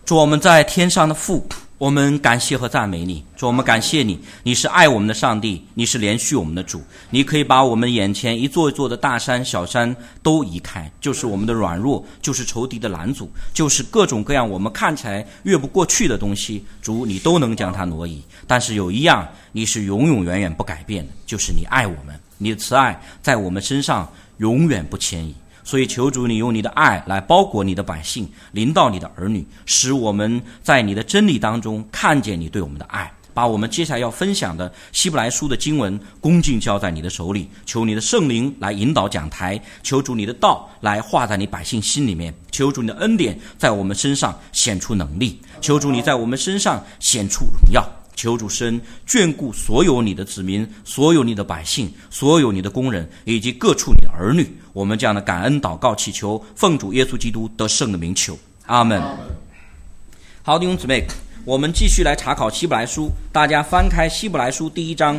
主，我们在天上的父，我们感谢和赞美你。主，我们感谢你，你是爱我们的上帝，你是怜恤我们的主。你可以把我们眼前一座一座的大山小山都移开，就是我们的软弱，就是仇敌的拦阻，就是各种各样我们看起来越不过去的东西，主，你都能将它挪移。但是有一样你是永永远远不改变的，就是你爱我们，你的慈爱在我们身上永远不迁移。所以求主你用你的爱来包裹你的百姓，临到你的儿女，使我们在你的真理当中看见你对我们的爱，把我们接下来要分享的希伯来书的经文恭敬交在你的手里。求你的圣灵来引导讲台，求主你的道来化在你百姓心里面，求主你的恩典在我们身上显出能力，求主你在我们身上显出荣耀。求主神眷顾所有你的子民，所有你的百姓，所有你的工人，以及各处你的儿女。我们这样的感恩祷告祈求，奉主耶稣基督得胜的名求，阿们。好，弟兄姊妹，我们继续来查考希伯来书。大家翻开希伯来书第一章，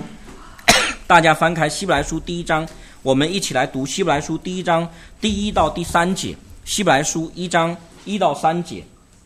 我们一起来读希伯来书第一章第1到第3节。希伯来书1章1到3节，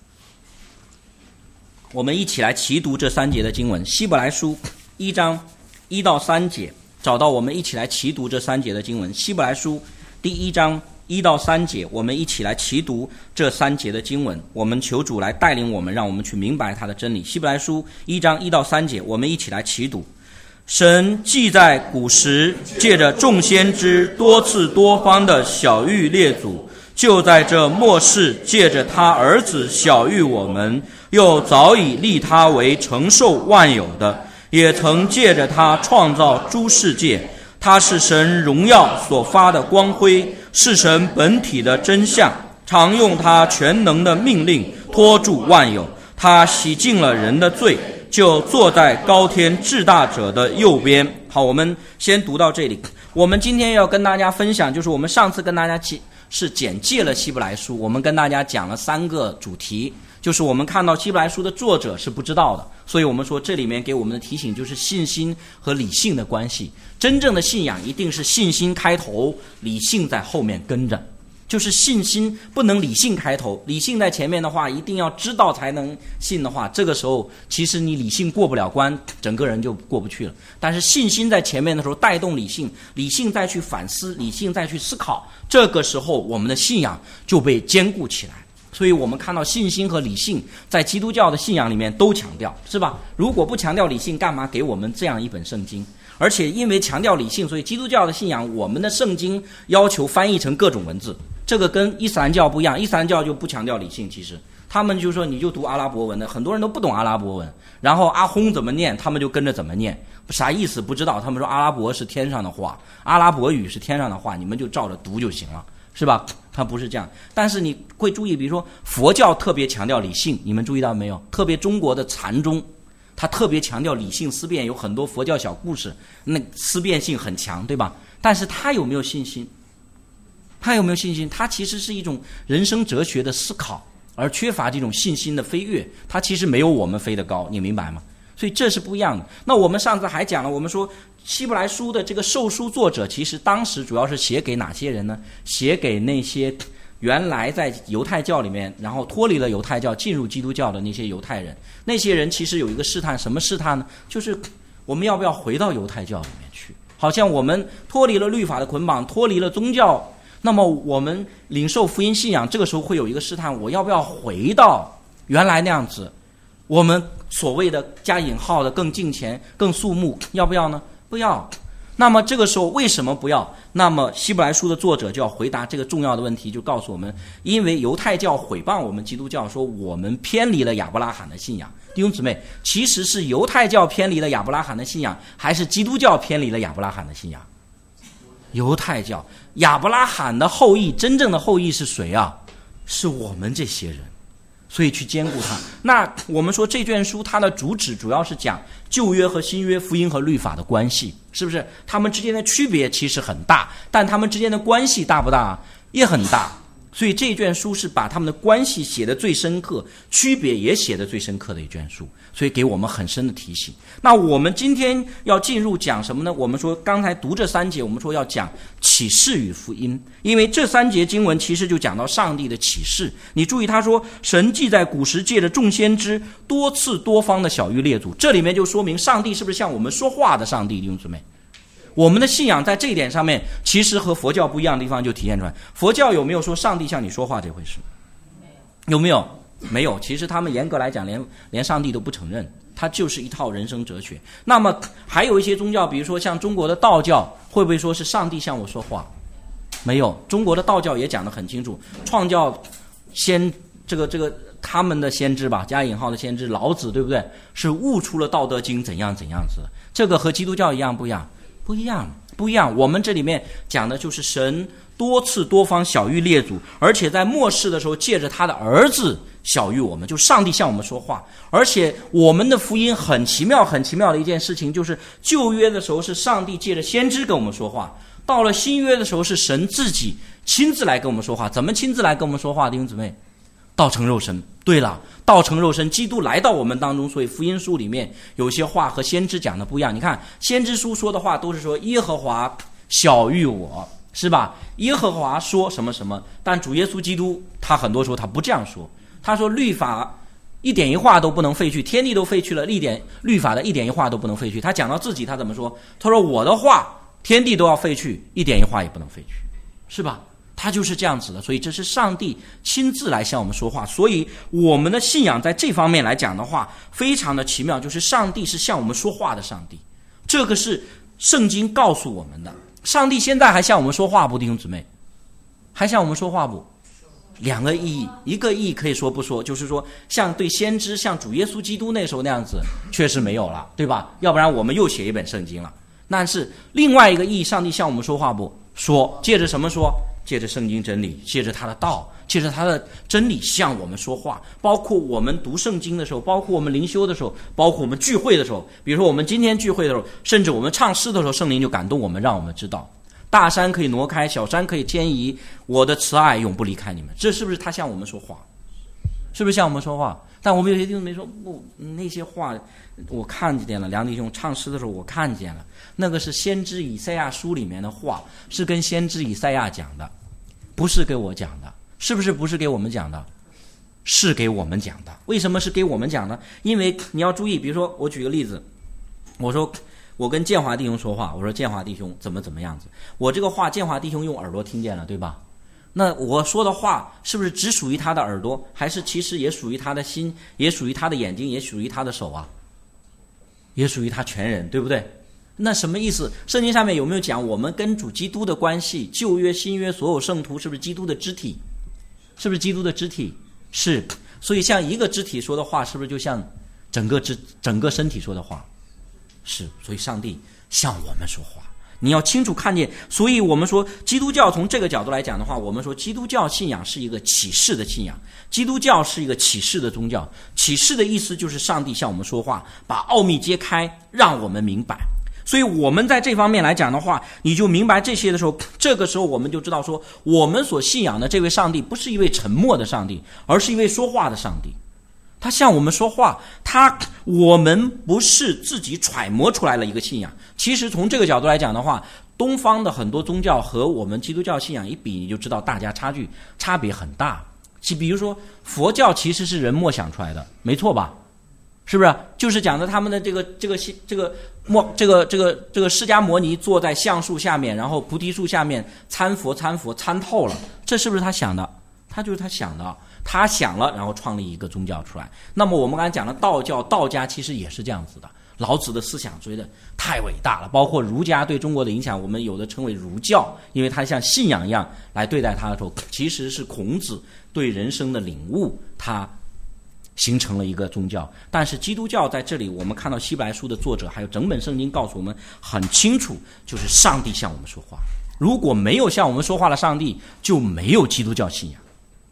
我们一起来齐读这3节的经文。希伯来书1章1到3节，找到我们一起来齐读这3节的经文。希伯来书第1章1到3节，我们一起来齐读这3节的经文。我们求主来带领我们，让我们去明白他的真理。希伯来书1章1到3节，我们一起来齐读。神既在古时借着众先知多次多方的晓谕列祖，就在这末世借着他儿子晓谕我们，又早已立他为承受万有的，也曾借着他创造诸世界。他是神荣耀所发的光辉，是神本体的真相，常用他全能的命令托住万有。他洗净了人的罪，就坐在高天至大者的右边。好，我们先读到这里。我们今天要跟大家分享，就是我们上次跟大家是简介了希伯来书，我们跟大家讲了3个主题，就是我们看到希伯来书的作者是不知道的，所以我们说这里面给我们的提醒就是信心和理性的关系。真正的信仰一定是信心开头，理性在后面跟着，就是信心不能理性开头，理性在前面的话，一定要知道才能信的话，这个时候其实你理性过不了关，整个人就过不去了。但是信心在前面的时候带动理性，理性再去反思，理性再去思考，这个时候我们的信仰就被坚固起来。所以我们看到信心和理性在基督教的信仰里面都强调，是吧？如果不强调理性，干嘛给我们这样一本圣经？而且因为强调理性，所以基督教的信仰，我们的圣经要求翻译成各种文字，这个跟伊斯兰教不一样。伊斯兰教就不强调理性，其实他们就说你就读阿拉伯文的，很多人都不懂阿拉伯文，然后阿轰怎么念他们就跟着怎么念，啥意思不知道，他们说阿拉伯是天上的话，阿拉伯语是天上的话，你们就照着读就行了，是吧？它不是这样。但是你会注意，比如说佛教特别强调理性，你们注意到没有？特别中国的禅宗，他特别强调理性思辨，有很多佛教小故事，那思辨性很强，对吧？但是他有没有信心？他有没有信心？他其实是一种人生哲学的思考，而缺乏这种信心的飞跃，他其实没有我们飞得高，你明白吗？所以这是不一样的。那我们上次还讲了，我们说希伯来书的这个受书作者，其实当时主要是写给哪些人呢？写给那些原来在犹太教里面，然后脱离了犹太教进入基督教的那些犹太人。那些人其实有一个试探，什么试探呢？就是我们要不要回到犹太教里面去？好像我们脱离了律法的捆绑，脱离了宗教，那么我们领受福音信仰，这个时候会有一个试探，我要不要回到原来那样子，我们所谓的加引号的更敬虔更肃穆，要不要呢？不要。那么这个时候为什么不要？那么希伯来书的作者就要回答这个重要的问题，就告诉我们，因为犹太教毁谤我们基督教，说我们偏离了亚伯拉罕的信仰。弟兄姊妹，其实是犹太教偏离了亚伯拉罕的信仰，还是基督教偏离了亚伯拉罕的信仰？犹太教。亚伯拉罕的后裔，真正的后裔是谁啊？是我们这些人，所以去兼顾它。那我们说这卷书它的主旨主要是讲旧约和新约，福音和律法的关系，是不是？他们之间的区别其实很大，但他们之间的关系大不大？也很大。 所以这卷书是把他们的关系写得最深刻，区别也写得最深刻的一卷书，所以给我们很深的提醒。那我们今天要进入讲什么呢？我们说刚才读这3节，我们说要讲启示与福音，因为这3节经文其实就讲到上帝的启示。你注意他说，神既在古时借着众先知多次多方的晓谕列祖，这里面就说明上帝是不是像我们说话的上帝，弟兄姊妹？我们的信仰在这一点上面其实和佛教不一样的地方就体现出来。佛教有没有说上帝向你说话这回事？有没有？没有。其实他们严格来讲连上帝都不承认，它就是一套人生哲学。那么还有一些宗教，比如说像中国的道教，会不会说是上帝向我说话？没有。中国的道教也讲得很清楚，创教这个他们的先知吧，加引号的先知老子，对不对？是悟出了道德经怎样怎样子。这个和基督教一样不一样？不一样。我们这里面讲的就是神多次多方晓谕列祖，而且在末世的时候借着他的儿子晓谕我们，就上帝向我们说话。而且我们的福音很奇妙的一件事情，就是旧约的时候是上帝借着先知跟我们说话，到了新约的时候是神自己亲自来跟我们说话。怎么亲自来跟我们说话？弟兄姊妹，道成肉身。对了，道成肉身，基督来到我们当中，所以福音书里面有些话和先知讲的不一样。你看先知书说的话都是说耶和华晓谕我，是吧？耶和华说什么什么，但主耶稣基督他很多时候他不这样说，他说律法一点一画都不能废去，天地都废去了，律法的一点一画都不能废去。他讲到自己他怎么说？他说我的话天地都要废去，一点一画也不能废去，是吧？他就是这样子的。所以这是上帝亲自来向我们说话。所以我们的信仰在这方面来讲的话非常的奇妙，就是上帝是向我们说话的上帝，这个是圣经告诉我们的。上帝现在还向我们说话不，弟兄姊妹？还向我们说话不？2个意义，一个意义可以说不说，就是说像对先知像主耶稣基督那时候那样子确实没有了，对吧？要不然我们又写一本圣经了。但是另外一个意义，上帝向我们说话不？说，借着什么说？借着圣经真理，借着他的道，借着他的真理向我们说话。包括我们读圣经的时候，包括我们灵修的时候，包括我们聚会的时候，比如说我们今天聚会的时候，甚至我们唱诗的时候，圣灵就感动我们，让我们知道大山可以挪开，小山可以迁移，我的慈爱永不离开你们。这是不是他向我们说话？是不是向我们说话？但我们有些弟兄没说，那些话我看见了，梁弟兄唱诗的时候我看见了，那个是先知以赛亚书里面的话，是跟先知以赛亚讲的，不是给我讲的。是不是不是给我们讲的？是给我们讲的。为什么是给我们讲的？因为你要注意，比如说我举个例子，我说我跟建华弟兄说话，我说建华弟兄怎么样子，我这个话建华弟兄用耳朵听见了，对吧？那我说的话是不是只属于他的耳朵，还是其实也属于他的心，也属于他的眼睛，也属于他的手啊，也属于他全人，对不对？那什么意思？圣经上面有没有讲我们跟主基督的关系？旧约新约所有圣徒是不是基督的肢体？是不是基督的肢体？是。所以像一个肢体说的话，是不是就像整个身体说的话？是。所以上帝向我们说话，你要清楚看见。所以我们说基督教从这个角度来讲的话，我们说基督教信仰是一个启示的信仰，基督教是一个启示的宗教。启示的意思就是上帝向我们说话，把奥秘揭开，让我们明白。所以我们在这方面来讲的话，你就明白这些的时候，这个时候我们就知道说，我们所信仰的这位上帝不是一位沉默的上帝，而是一位说话的上帝。他向我们说话，我们不是自己揣摩出来了一个信仰。其实从这个角度来讲的话，东方的很多宗教和我们基督教信仰一比，你就知道大家差别很大。比如说佛教其实是人默想出来的，没错吧？是不是？就是讲的他们的这个释迦牟尼坐在橡树下面，然后菩提树下面参佛参透了，这是不是他想的？他就是他想的，他想了，然后创立一个宗教出来。那么我们刚才讲的道教，道家其实也是这样子的。老子的思想追的太伟大了，包括儒家对中国的影响，我们有的称为儒教，因为它像信仰一样来对待它的时候，其实是孔子对人生的领悟，它形成了一个宗教。但是基督教在这里，我们看到希伯来书的作者还有整本圣经告诉我们很清楚，就是上帝向我们说话。如果没有向我们说话的上帝，就没有基督教信仰。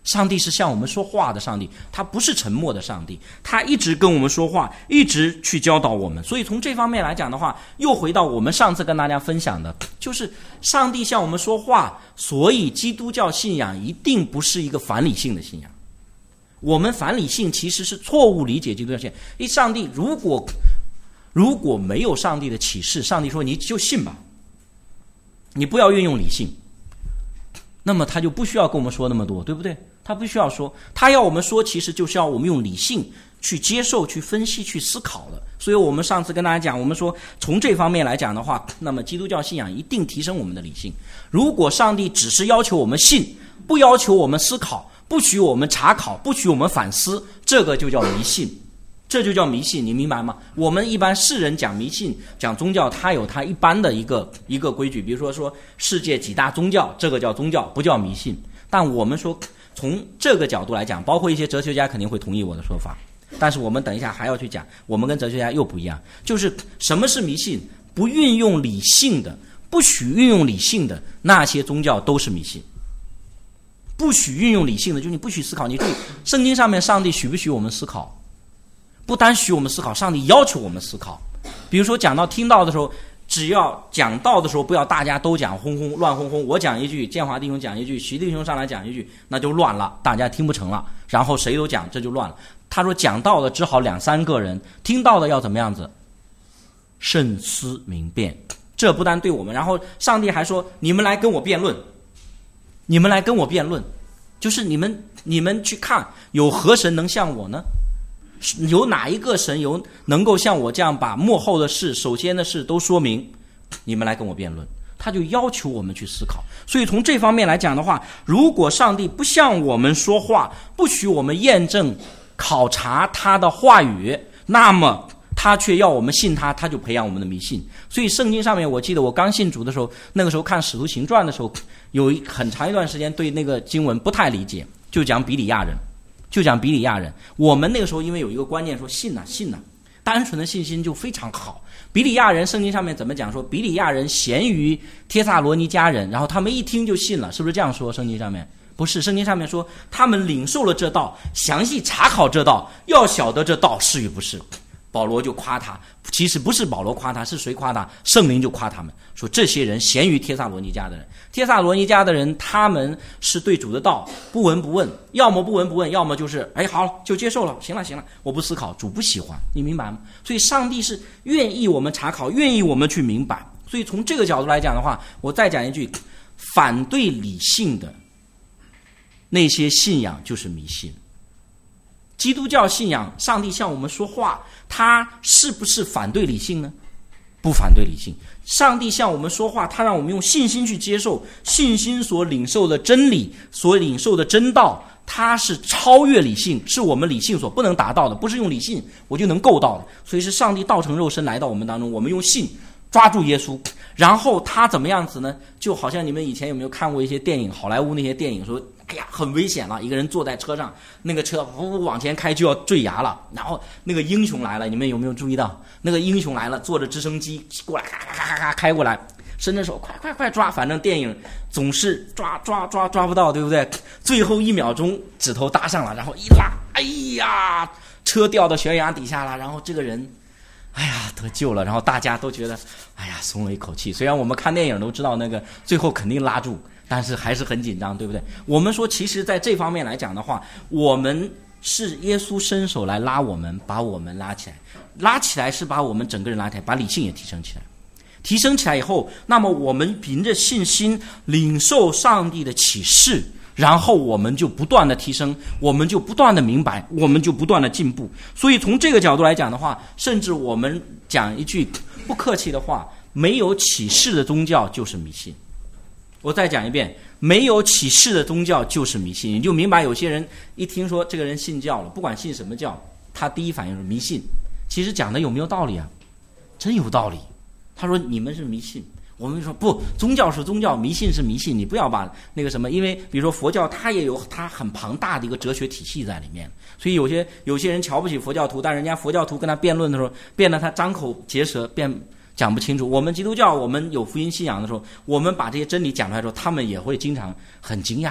上帝是向我们说话的上帝，他不是沉默的上帝，他一直跟我们说话，一直去教导我们。所以从这方面来讲的话，又回到我们上次跟大家分享的，就是上帝向我们说话，所以基督教信仰一定不是一个反理性的信仰。我们反理性其实是错误理解基督教信仰。因为上帝如果没有上帝的启示，上帝说你就信吧，你不要运用理性，那么他就不需要跟我们说那么多，对不对？他不需要说，他要我们说，其实就是要我们用理性去接受、去分析、去思考的。所以我们上次跟大家讲，我们说从这方面来讲的话，那么基督教信仰一定提升我们的理性。如果上帝只是要求我们信，不要求我们思考，不许我们查考，不许我们反思，这个就叫迷信。这就叫迷信，你明白吗？我们一般世人讲迷信、讲宗教，它有它一般的一个规矩，比如说世界几大宗教，这个叫宗教，不叫迷信。但我们说从这个角度来讲，包括一些哲学家肯定会同意我的说法，但是我们等一下还要去讲，我们跟哲学家又不一样，就是什么是迷信？不运用理性的，不许运用理性的那些宗教都是迷信。不许运用理性的，就是你不许思考。你注意，圣经上面上帝许不许我们思考？不单许我们思考，上帝要求我们思考。比如说讲到听到的时候，只要讲道的时候不要大家都讲轰轰乱轰轰，我讲一句，建华弟兄讲一句，徐弟兄上来讲一句，那就乱了，大家听不成了，然后谁都讲，这就乱了。他说讲道的只好2-3个人，听到的要怎么样子？慎思明辨。这不单对我们，然后上帝还说你们来跟我辩论，你们来跟我辩论，就是你们去看有何神能像我呢？有哪一个神能够像我这样把幕后的事、首先的事都说明？你们来跟我辩论。他就要求我们去思考。所以从这方面来讲的话，如果上帝不向我们说话，不许我们验证、考察他的话语，那么他却要我们信他，他就培养我们的迷信。所以圣经上面，我记得我刚信主的时候，那个时候看使徒行传的时候，有很长一段时间对那个经文不太理解，就讲比利亚人。我们那个时候因为有一个观念说信呐，单纯的信心就非常好。比利亚人圣经上面怎么讲？说比利亚人咸于帖撒罗尼迦人，然后他们一听就信了，是不是这样说？圣经上面不是，圣经上面说他们领受了这道，详细查考这道，要晓得这道是与不是。保罗就夸他，其实不是保罗夸他，是谁夸他？圣灵就夸他们，说这些人咸于帖撒罗尼迦的人。帖撒罗尼迦的人，他们是对主的道不闻不问，要么不闻不问，要么就是好了就接受了，行了，我不思考，主不喜欢，你明白吗？所以上帝是愿意我们查考，愿意我们去明白。所以从这个角度来讲的话，我再讲一句，反对理性的那些信仰就是迷信。基督教信仰，上帝向我们说话，他是不是反对理性呢？不反对理性。上帝向我们说话，他让我们用信心去接受，信心所领受的真理，所领受的真道，它是超越理性，是我们理性所不能达到的，不是用理性我就能够到的。所以是上帝道成肉身来到我们当中，我们用信抓住耶稣，然后他怎么样子呢？就好像你们以前有没有看过一些电影，好莱坞那些电影说很危险了，一个人坐在车上，那个车往前开就要坠崖了，然后那个英雄来了，你们有没有注意到那个英雄来了，坐着直升机过来，咔咔咔咔开过来，伸着手快抓，反正电影总是抓不到，对不对？最后1秒钟指头搭上了，然后一拉，哎呀，车掉到悬崖底下了，然后这个人得救了，然后大家都觉得松了一口气。虽然我们看电影都知道那个最后肯定拉住，但是还是很紧张，对不对？我们说其实在这方面来讲的话，我们是耶稣伸手来拉我们，把我们拉起来是把我们整个人拉起来，把理性也提升起来以后，那么我们凭着信心领受上帝的启示，然后我们就不断的提升，我们就不断的明白，我们就不断的进步。所以从这个角度来讲的话，甚至我们讲一句不客气的话，没有启示的宗教就是迷信。我再讲一遍，没有启示的宗教就是迷信。你就明白有些人一听说这个人信教了，不管信什么教，他第一反应是迷信。其实讲的有没有道理啊？真有道理。他说你们是迷信，我们说不，宗教是宗教，迷信是迷信，你不要把那个什么，因为比如说佛教它也有它很庞大的一个哲学体系在里面，所以有些人瞧不起佛教徒，但人家佛教徒跟他辩论的时候，辩得他张口结舌，讲不清楚。我们基督教，我们有福音信仰的时候，我们把这些真理讲出来的时候，他们也会经常很惊讶，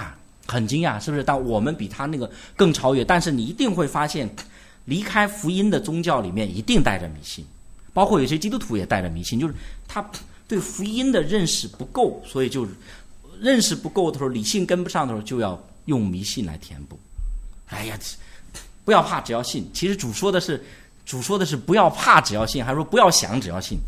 很惊讶，是不是？但我们比他那个更超越。但是你一定会发现，离开福音的宗教里面一定带着迷信，包括有些基督徒也带着迷信，就是他对福音的认识不够，所以就认识不够的时候，理性跟不上的时候，就要用迷信来填补。哎呀，不要怕，只要信。其实主说的是不要怕，只要信，还说不要想，只要信。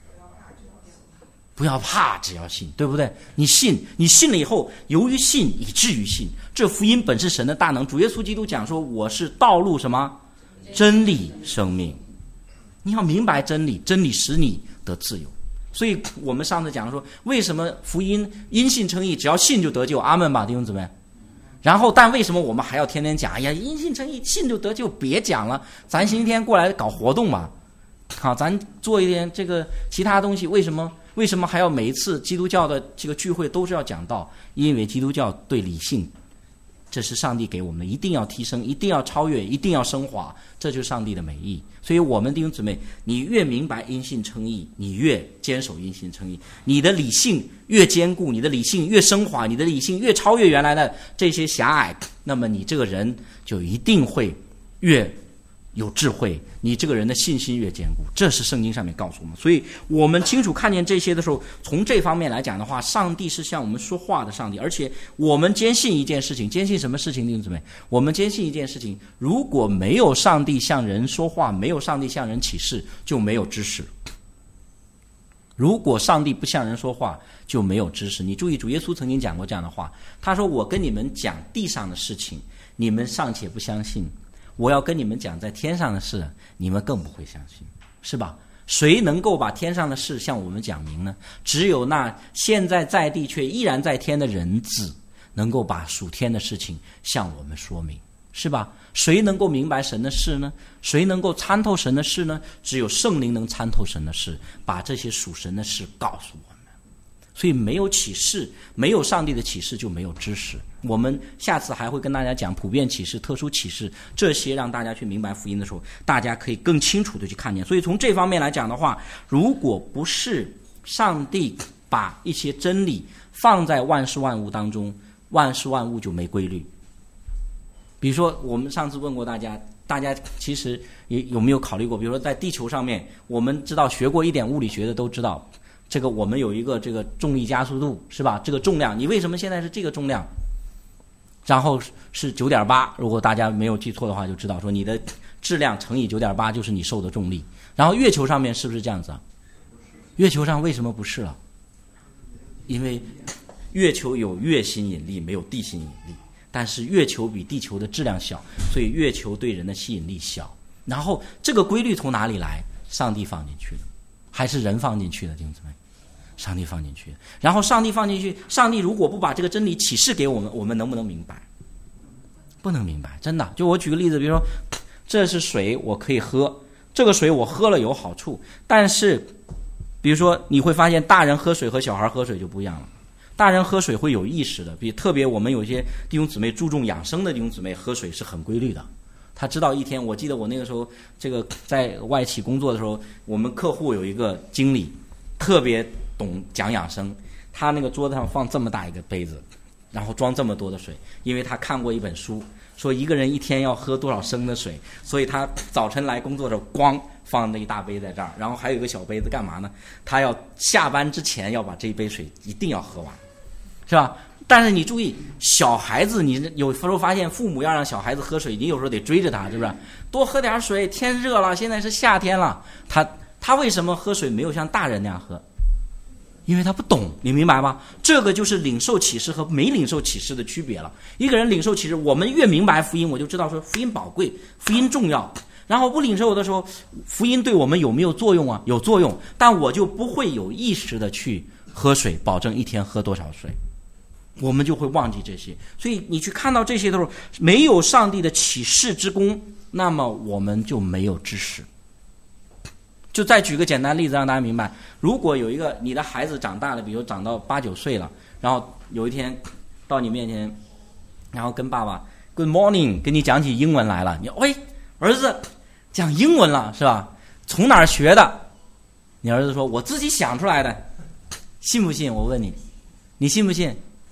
不要怕，只要信，对不对？你信了以后，由于信以至于信，这福音本是神的大能。主耶稣基督讲说，我是道路什么？真理生命。你要明白真理，真理使你得自由。所以我们上次讲说，为什么福音因信称义，只要信就得救？阿们吧，弟兄姊妹。然后但为什么我们还要天天讲，哎呀，因信称义，信就得救？别讲了，咱星期天过来搞活动嘛。好，咱做一点这个其他东西。为什么还要每一次基督教的这个聚会都是要讲道？因为基督教对理性，这是上帝给我们的，一定要提升，一定要超越，一定要升华，这就是上帝的美意。所以我们弟兄姊妹，你越明白因信称义，你越坚守因信称义，你的理性越坚固，你的理性越升华，你的理性越超越原来的这些狭隘，那么你这个人就一定会越有智慧，你这个人的信心越坚固，这是圣经上面告诉我们。所以我们清楚看见这些的时候，从这方面来讲的话，上帝是向我们说话的上帝。而且我们坚信一件事情，坚信什么事情，弟兄姊妹？我们坚信一件事情，如果没有上帝向人说话，没有上帝向人启示，就没有知识。如果上帝不向人说话，就没有知识。你注意，主耶稣曾经讲过这样的话，他说，我跟你们讲地上的事情，你们尚且不相信，我要跟你们讲在天上的事，你们更不会相信，是吧？谁能够把天上的事向我们讲明呢？只有那现在在地却依然在天的人子，能够把属天的事情向我们说明，是吧？谁能够明白神的事呢？谁能够参透神的事呢？只有圣灵能参透神的事，把这些属神的事告诉我们。所以没有启示，没有上帝的启示，就没有知识。我们下次还会跟大家讲普遍启示、特殊启示，这些让大家去明白福音的时候，大家可以更清楚的去看见。所以从这方面来讲的话，如果不是上帝把一些真理放在万事万物当中，万事万物就没规律。比如说我们上次问过大家其实也有没有考虑过，比如说在地球上面，我们知道学过一点物理学的都知道，这个我们有一个这个重力加速度，是吧？这个重量，你为什么现在是这个重量？然后是 9.8， 如果大家没有记错的话，就知道说你的质量乘以 9.8 就是你受的重力。然后月球上面是不是这样子啊？月球上为什么不是了？因为月球有月心引力，没有地心引力。但是月球比地球的质量小，所以月球对人的吸引力小。然后这个规律从哪里来？上帝放进去的，还是人放进去的？弟兄姊妹，上帝放进去的。然后上帝放进去，上帝如果不把这个真理启示给我们，我们能不能明白？不能明白，真的。就我举个例子，比如说这是水，我可以喝，这个水我喝了有好处，但是比如说你会发现大人喝水和小孩喝水就不一样了。大人喝水会有意识的，特别我们有些弟兄姊妹注重养生的弟兄姊妹喝水是很规律的。他知道一天，我记得我那个时候这个在外企工作的时候，我们客户有一个经理特别懂讲养生，他那个桌子上放这么大一个杯子，然后装这么多的水，因为他看过一本书说一个人一天要喝多少升的水，所以他早晨来工作的时候光放那一大杯在这儿，然后还有一个小杯子干嘛呢？他要下班之前要把这一杯水一定要喝完，是吧？但是你注意，小孩子，你有时候发现父母要让小孩子喝水，你有时候得追着他，是不是？多喝点水，天热了，现在是夏天了。他为什么喝水没有像大人那样喝？因为他不懂，你明白吗？这个就是领受启示和没领受启示的区别了。一个人领受启示，我们越明白福音，我就知道说福音宝贵，福音重要。然后不领受的时候，福音对我们有没有作用啊？有作用，但我就不会有意识的去喝水，保证一天喝多少水。我们就会忘记这些。所以你去看到这些的时候，没有上帝的启示之功，那么我们就没有知识。就再举个简单例子让大家明白，如果有一个你的孩子长大了，比如长到8、9岁了，然后有一天到你面前，然后跟爸爸 Good morning 跟你讲起英文来了，你喂，儿子讲英文了是吧？从哪儿学的？你儿子说我自己想出来的，信不信？我问你，你信不信？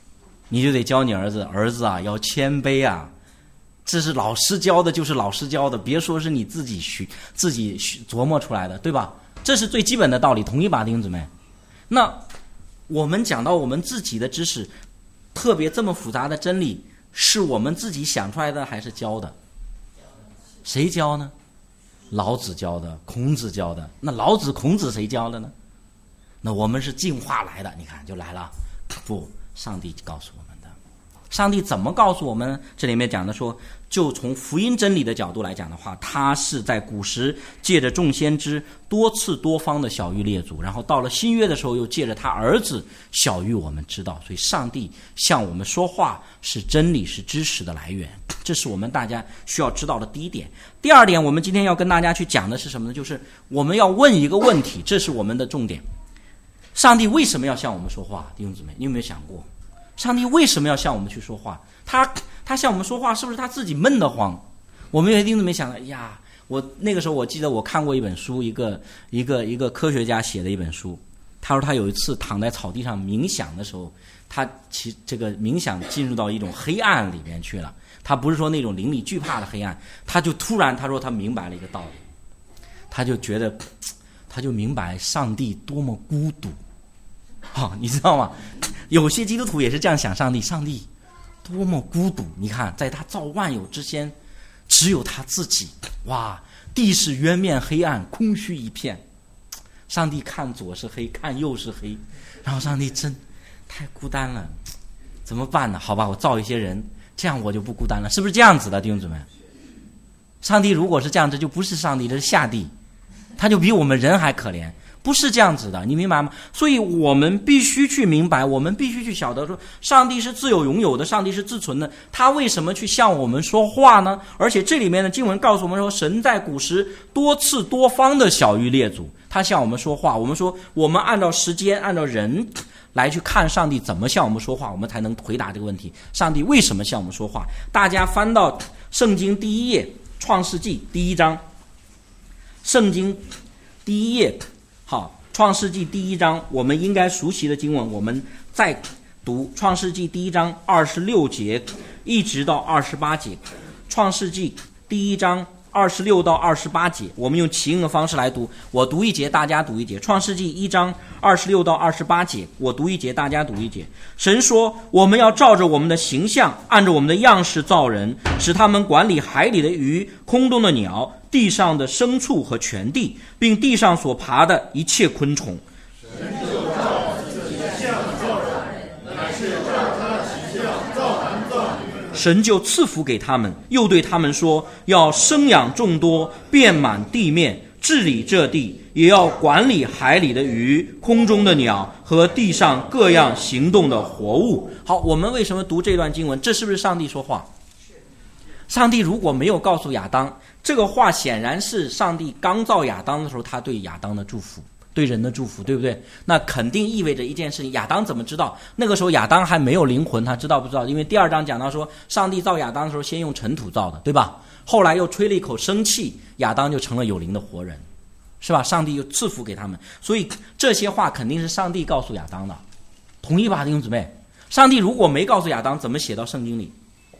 你就得教你儿子啊，要谦卑啊。这是老师教的，就是老师教的，别说是你自己琢磨出来的，对吧？这是最基本的道理，同意吧，弟兄姊妹？那我们讲到我们自己的知识，特别这么复杂的真理，是我们自己想出来的还是教的？谁教呢？老子教的，孔子教的。那老子孔子谁教的呢？那我们是进化来的，你看就来了。不，上帝告诉我们的。上帝怎么告诉我们？这里面讲的说，就从福音真理的角度来讲的话，他是在古时借着众先知多次多方的晓谕列祖，然后到了新约的时候又借着他儿子晓谕我们知道。所以上帝向我们说话是真理，是知识的来源，这是我们大家需要知道的第一点。第二点，我们今天要跟大家去讲的是什么呢？就是我们要问一个问题，这是我们的重点。上帝为什么要向我们说话？弟兄姊妹，你有没有想过上帝为什么要向我们去说话？他向我们说话，是不是他自己闷得慌？我们有些弟兄姊妹想，哎呀，我那个时候我记得我看过一本书，一个科学家写的一本书。他说他有一次躺在草地上冥想的时候，他这个冥想进入到一种黑暗里边去了。他不是说那种邻里惧怕的黑暗，他就突然他说他明白了一个道理，他就觉得他就明白上帝多么孤独。你知道吗？有些基督徒也是这样想上帝多么孤独。你看在他造万有之先，只有他自己，哇，地是渊面黑暗，空虚一片。上帝看左是黑，看右是黑，然后上帝真太孤单了，怎么办呢？好吧，我造一些人，这样我就不孤单了，是不是这样子的，弟兄姊妹？上帝如果是这样，这就不是上帝，这是下帝，他就比我们人还可怜，不是这样子的，你明白吗？所以我们必须去明白，我们必须去晓得说，上帝是自有永有的，上帝是自存的，他为什么去向我们说话呢？而且这里面的经文告诉我们说，神在古时多次多方的晓谕列祖，他向我们说话。我们说我们按照时间，按照人来去看上帝怎么向我们说话，我们才能回答这个问题，上帝为什么向我们说话。大家翻到圣经第一页，创世纪第1章，圣经第1页，好，创世纪第1章，我们应该熟悉的经文，我们再读创世纪第1章26节一直到28节。创世纪第1章26到28节，我们用齐音的方式来读，我读一节，大家读一节。创世纪1章26到28节，我读一节，大家读一节。神说，我们要照着我们的形象，按照我们的样式造人，使他们管理海里的鱼，空中的鸟，地上的牲畜和全地，并地上所爬的一切昆虫。 神就照自己的像造人，乃是照他的形象造男造女。 神就赐福给他们，又对他们说，要生养众多，遍满地面，治理这地，也要管理海里的鱼，空中的鸟和地上各样行动的活物。好，我们为什么读这段经文？这是不是上帝说话？上帝如果没有告诉亚当，这个话显然是上帝刚造亚当的时候他对亚当的祝福，对人的祝福，对不对？那肯定意味着一件事情，亚当怎么知道？那个时候亚当还没有灵魂，他知道不知道？因为第2章讲到说，上帝造亚当的时候先用尘土造的，对吧？后来又吹了一口生气，亚当就成了有灵的活人，是吧？上帝又赐福给他们，所以这些话肯定是上帝告诉亚当的，同意吧，弟兄姊妹？上帝如果没告诉亚当，怎么写到圣经里？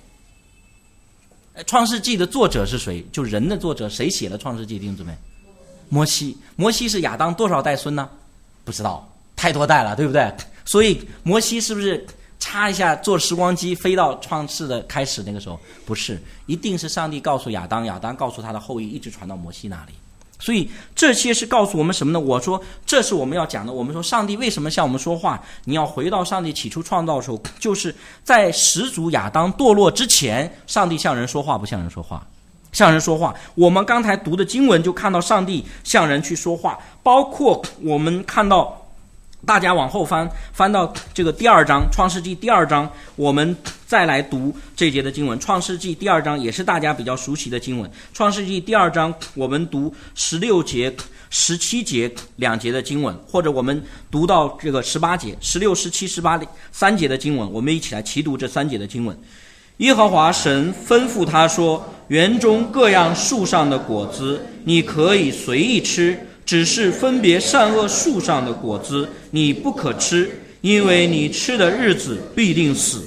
创世纪的作者是谁？就人的作者，谁写了创世纪？弟兄姊妹，摩西。摩西是亚当多少代孙呢？不知道，太多代了，对不对？所以摩西是不是插一下坐时光机飞到创世的开始那个时候？不是，一定是上帝告诉亚当，亚当告诉他的后裔，一直传到摩西那里。所以这些是告诉我们什么呢？我说这是我们要讲的。我们说上帝为什么向我们说话？你要回到上帝起初创造的时候，就是在始祖亚当堕落之前，上帝向人说话不向人说话？向人说话。我们刚才读的经文就看到上帝向人去说话，包括我们看到大家往后翻到这个第2章，创世纪第2章，我们再来读这节的经文。创世纪第2章也是大家比较熟悉的经文。创世纪第2章，我们读16节、17节2节的经文，或者我们读到这个18节、16、17、18 3节的经文，我们一起来齐读这3节的经文。耶和华神吩咐他说，园中各样树上的果子你可以随意吃，只是分别善恶树上的果子你不可吃，因为你吃的日子必定死，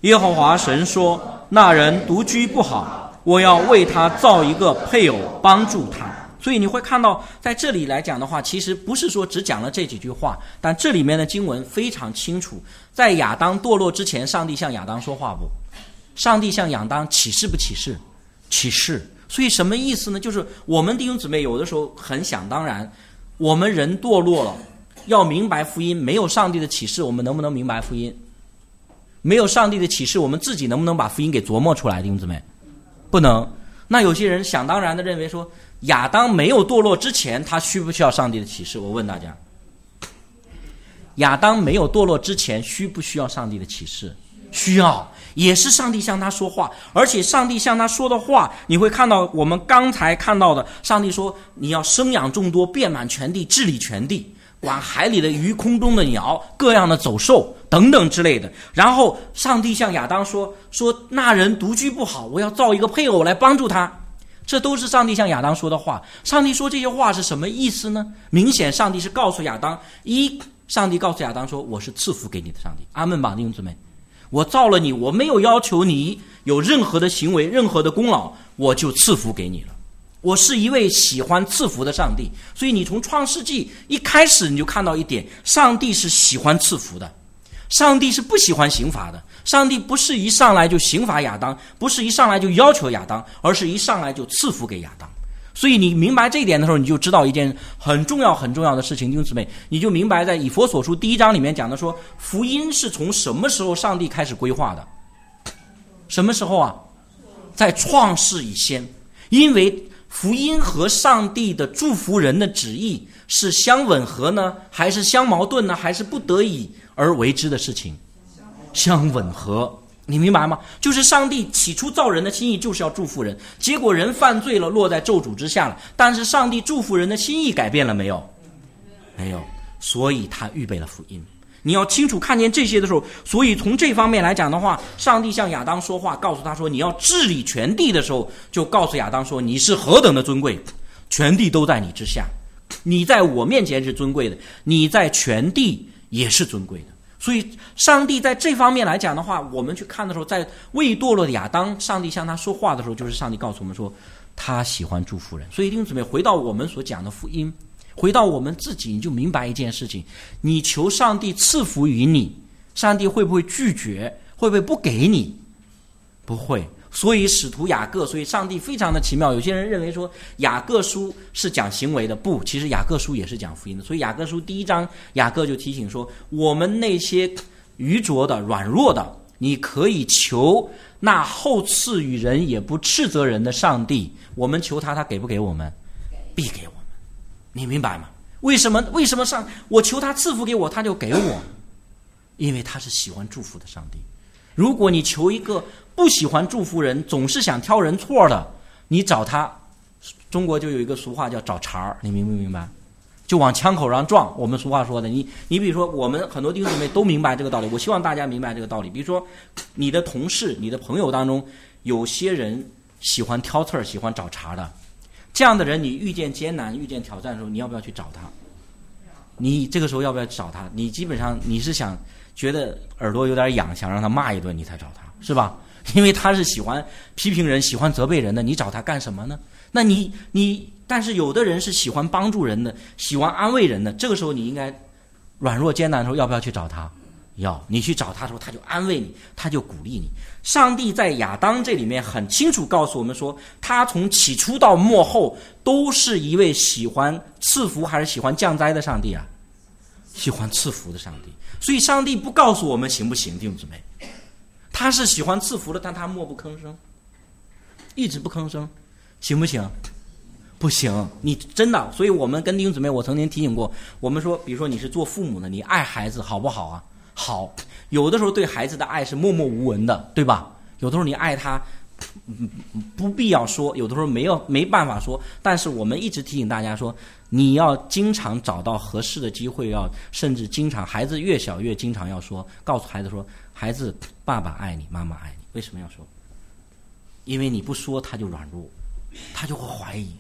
耶和华神说，那人独居不好，我要为他造一个配偶帮助他。所以你会看到在这里来讲的话，其实不是说只讲了这几句话，但这里面的经文非常清楚。在亚当堕落之前，上帝向亚当说话不？上帝向亚当启示不启示？启示。所以什么意思呢？就是我们弟兄姊妹有的时候很想当然，我们人堕落了，要明白福音，没有上帝的启示，我们能不能明白福音？没有上帝的启示，我们自己能不能把福音给琢磨出来？弟兄姊妹，不能。那有些人想当然的认为说，亚当没有堕落之前，他需不需要上帝的启示？我问大家，亚当没有堕落之前，需不需要上帝的启示？需要，也是上帝向他说话。而且上帝向他说的话，你会看到我们刚才看到的，上帝说你要生养众多，遍满全地，治理全地，管海里的鱼，空中的鸟，各样的走兽等等之类的。然后上帝向亚当说那人独居不好，我要造一个配偶来帮助他。这都是上帝向亚当说的话。上帝说这些话是什么意思呢？明显上帝是告诉亚当，上帝告诉亚当说，我是赐福给你的上帝。阿们吧，弟兄姊妹，我造了你，我没有要求你有任何的行为，任何的功劳，我就赐福给你了。我是一位喜欢赐福的上帝。所以你从创世纪一开始你就看到一点，上帝是喜欢赐福的，上帝是不喜欢刑罚的。上帝不是一上来就刑罚亚当，不是一上来就要求亚当，而是一上来就赐福给亚当。所以你明白这一点的时候，你就知道一件很重要很重要的事情，弟兄姊妹，你就明白在以弗所书1章里面讲的说，福音是从什么时候上帝开始规划的？什么时候啊？在创世以先。因为福音和上帝的祝福人的旨意是相吻合呢，还是相矛盾呢，还是不得已而为之的事情？相吻合。你明白吗？就是上帝起初造人的心意就是要祝福人，结果人犯罪了，落在咒诅之下了。但是上帝祝福人的心意改变了没有？没有。所以他预备了福音。你要清楚看见这些的时候，所以从这方面来讲的话，上帝向亚当说话，告诉他说你要治理全地的时候，就告诉亚当说你是何等的尊贵，全地都在你之下，你在我面前是尊贵的，你在全地也是尊贵的。所以上帝在这方面来讲的话，我们去看的时候，在未堕落的亚当，上帝向他说话的时候，就是上帝告诉我们说他喜欢祝福人。所以弟兄姊妹，回到我们所讲的福音，回到我们自己，你就明白一件事情，你求上帝赐福于你，上帝会不会拒绝？会不会不给你？不会。所以使徒雅各，所以上帝非常的奇妙。有些人认为说雅各书是讲行为的，不，其实雅各书也是讲福音的。所以雅各书1章，雅各就提醒说，我们那些愚拙的、软弱的，你可以求那厚赐予人也不斥责人的上帝，我们求他，他给不给我们？必给我们。你明白吗？为什么我求他赐福给我，他就给我？因为他是喜欢祝福的上帝。如果你求一个不喜欢祝福人，总是想挑人错的，你找他，中国就有一个俗话叫找茬儿，你明不明白？就往枪口上撞，我们俗话说的。你比如说，我们很多弟兄姊妹都明白这个道理，我希望大家明白这个道理。比如说你的同事、你的朋友当中，有些人喜欢挑刺儿，喜欢找茬的，这样的人你遇见艰难、遇见挑战的时候，你要不要去找他？你这个时候要不要找他？你基本上你是想觉得耳朵有点痒，想让他骂一顿，你才找他，是吧？因为他是喜欢批评人、喜欢责备人的，你找他干什么呢？那但是有的人是喜欢帮助人的，喜欢安慰人的，这个时候你应该软弱艰难的时候要不要去找他？要。你去找他的时候，他就安慰你，他就鼓励你。上帝在亚当这里面很清楚告诉我们说，他从起初到末后都是一位喜欢赐福还是喜欢降灾的上帝啊？喜欢赐福的上帝。所以上帝不告诉我们行不行，弟兄姊妹，他是喜欢赐福的，但他默不吭声，一直不吭声，行不行？不行。你真的，所以我们跟弟兄姊妹，我曾经提醒过，我们说，比如说你是做父母的，你爱孩子好不好啊？好。有的时候对孩子的爱是默默无闻的，对吧？有的时候你爱他不必要说，有的时候没办法说，但是我们一直提醒大家说，你要经常找到合适的机会，甚至经常，孩子越小越经常要说，告诉孩子说，孩子，爸爸爱你，妈妈爱你。为什么要说？因为你不说他就软弱，他就会怀疑，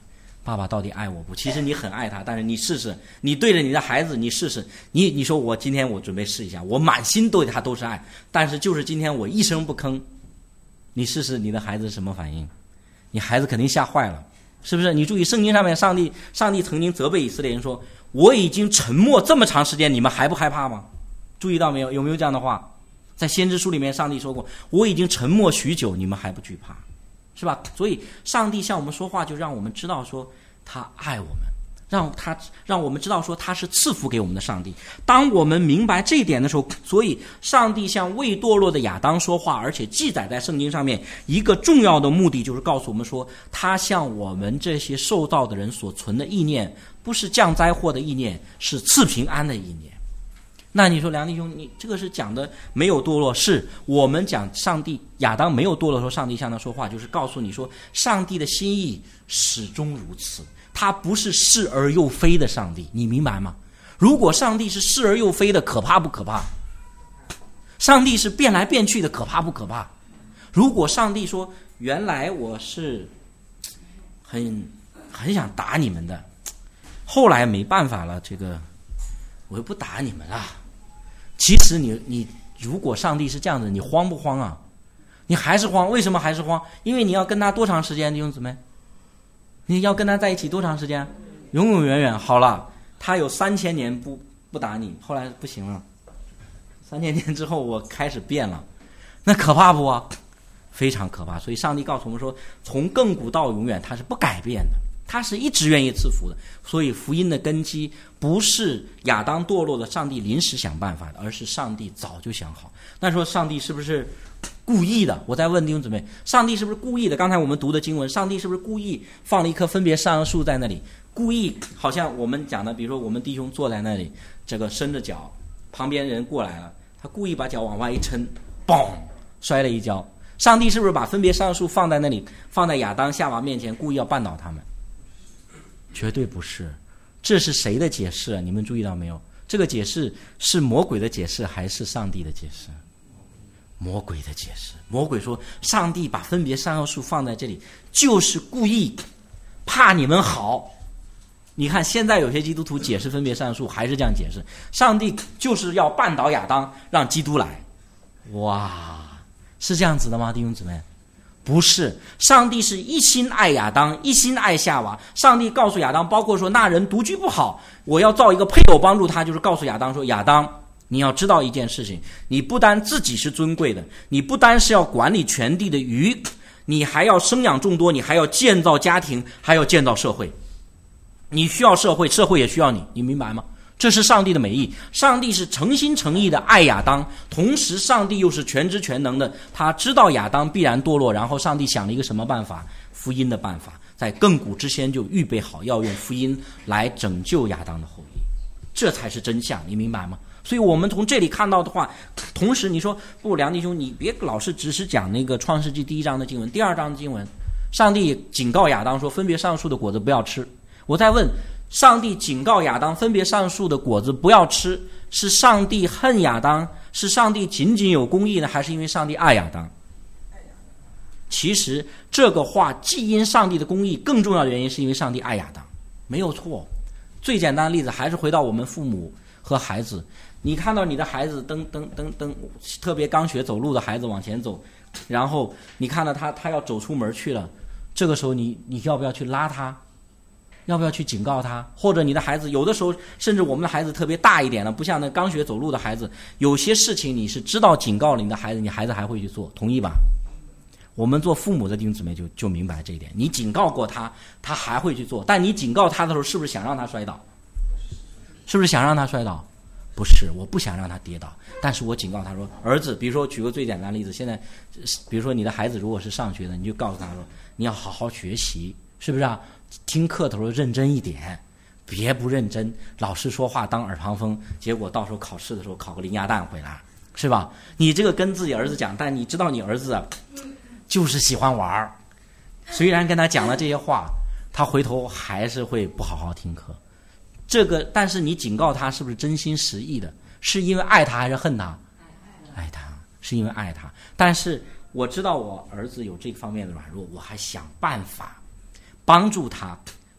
爸爸到底爱我不？其实你很爱他，但是你试试，你对着你的孩子，你试试，你说我今天我准备试一下，我满心对他都是爱，但是就是今天我一声不吭，你试试你的孩子什么反应？你孩子肯定吓坏了，是不是？你注意圣经上面上帝曾经责备以色列人说，我已经沉默这么长时间，你们还不害怕吗？注意到没有？有没有这样的话？在先知书里面上帝说过，我已经沉默许久，你们还不惧怕，是吧？所以上帝向我们说话，就让我们知道说他爱我们，让我们知道说他是赐福给我们的上帝。当我们明白这一点的时候，所以上帝向未堕落的亚当说话，而且记载在圣经上面一个重要的目的，就是告诉我们说，他向我们这些受造的人所存的意念，不是降灾祸的意念，是赐平安的意念。那你说梁弟兄，你这个是讲的没有堕落，是我们讲上帝亚当没有堕落的时候，上帝向他说话，就是告诉你说上帝的心意始终如此，他不是是而又非的上帝，你明白吗？如果上帝是是而又非的，可怕不可怕？上帝是变来变去的，可怕不可怕？如果上帝说原来我是很想打你们的，后来没办法了，这个我又不打你们了。其实你如果上帝是这样子，你慌不慌啊？你还是慌，为什么还是慌？因为你要跟他多长时间，弟兄姊妹？你要跟他在一起多长时间？永永远远。好了，他有3000年不打你，后来不行了，3000年之后我开始变了，那可怕不啊？非常可怕。所以上帝告诉我们说，从亘古到永远他是不改变的，他是一直愿意赐福的。所以福音的根基不是亚当堕落的上帝临时想办法的，而是上帝早就想好。那说上帝是不是故意的？我再问弟兄姊妹，上帝是不是故意的？刚才我们读的经文，上帝是不是故意放了一棵分别善恶树在那里？故意，好像我们讲的，比如说我们弟兄坐在那里，这个伸着脚，旁边人过来了，他故意把脚往外一抻，嘣，摔了一跤。上帝是不是把分别善恶树放在那里，放在亚当夏娃面前，故意要绊倒他们？绝对不是。这是谁的解释啊？你们注意到没有？这个解释是魔鬼的解释还是上帝的解释？魔鬼的解释。魔鬼说上帝把分别善恶树放在这里就是故意怕你们好。你看现在有些基督徒解释分别善恶树还是这样解释，上帝就是要绊倒亚当让基督来。哇，是这样子的吗，弟兄姊妹？不是，上帝是一心爱亚当，一心爱夏娃。上帝告诉亚当，包括说那人独居不好，我要造一个配偶帮助他，就是告诉亚当说，亚当你要知道一件事情，你不单自己是尊贵的，你不单是要管理全地的鱼，你还要生养众多，你还要建造家庭，还要建造社会。你需要社会，社会也需要你，你明白吗？这是上帝的美意。上帝是诚心诚意的爱亚当，同时上帝又是全知全能的，他知道亚当必然堕落，然后上帝想了一个什么办法？福音的办法，在亘古之先就预备好要用福音来拯救亚当的后裔，这才是真相，你明白吗？所以我们从这里看到的话，同时你说不，梁弟兄你别老是只是讲那个创世纪第1章的经文，第2章的经文，上帝警告亚当说分别善恶树的果子不要吃。我再问，上帝警告亚当分别善恶树的果子不要吃，是上帝恨亚当，是上帝仅仅有公义呢，还是因为上帝爱亚当？其实这个话既因上帝的公义，更重要的原因是因为上帝爱亚当，没有错。最简单的例子还是回到我们父母和孩子，你看到你的孩子蹬，特别刚学走路的孩子往前走，然后你看到他要走出门去了，这个时候你要不要去拉他？要不要去警告他？或者你的孩子有的时候，甚至我们的孩子特别大一点了，不像那刚学走路的孩子，有些事情你是知道警告了你的孩子，你孩子还会去做，同意吧？我们做父母的弟兄姊妹就明白这一点，你警告过他，他还会去做，但你警告他的时候，是不是想让他摔倒？是不是想让他摔倒？不是，我不想让他跌倒，但是我警告他说，儿子，比如说举个最简单的例子，现在比如说你的孩子如果是上学的，你就告诉他说，你要好好学习，是不是啊？听课的时候认真一点，别不认真，老师说话当耳旁风，结果到时候考试的时候考个零鸭蛋回来，是吧？你这个跟自己儿子讲，但你知道你儿子啊，就是喜欢玩，虽然跟他讲了这些话，他回头还是会不好好听课。这个，但是你警告他是不是真心实意的？是因为爱他还是恨他？爱他，是因为爱他。但是我知道我儿子有这方面的软弱，我还想办法帮助他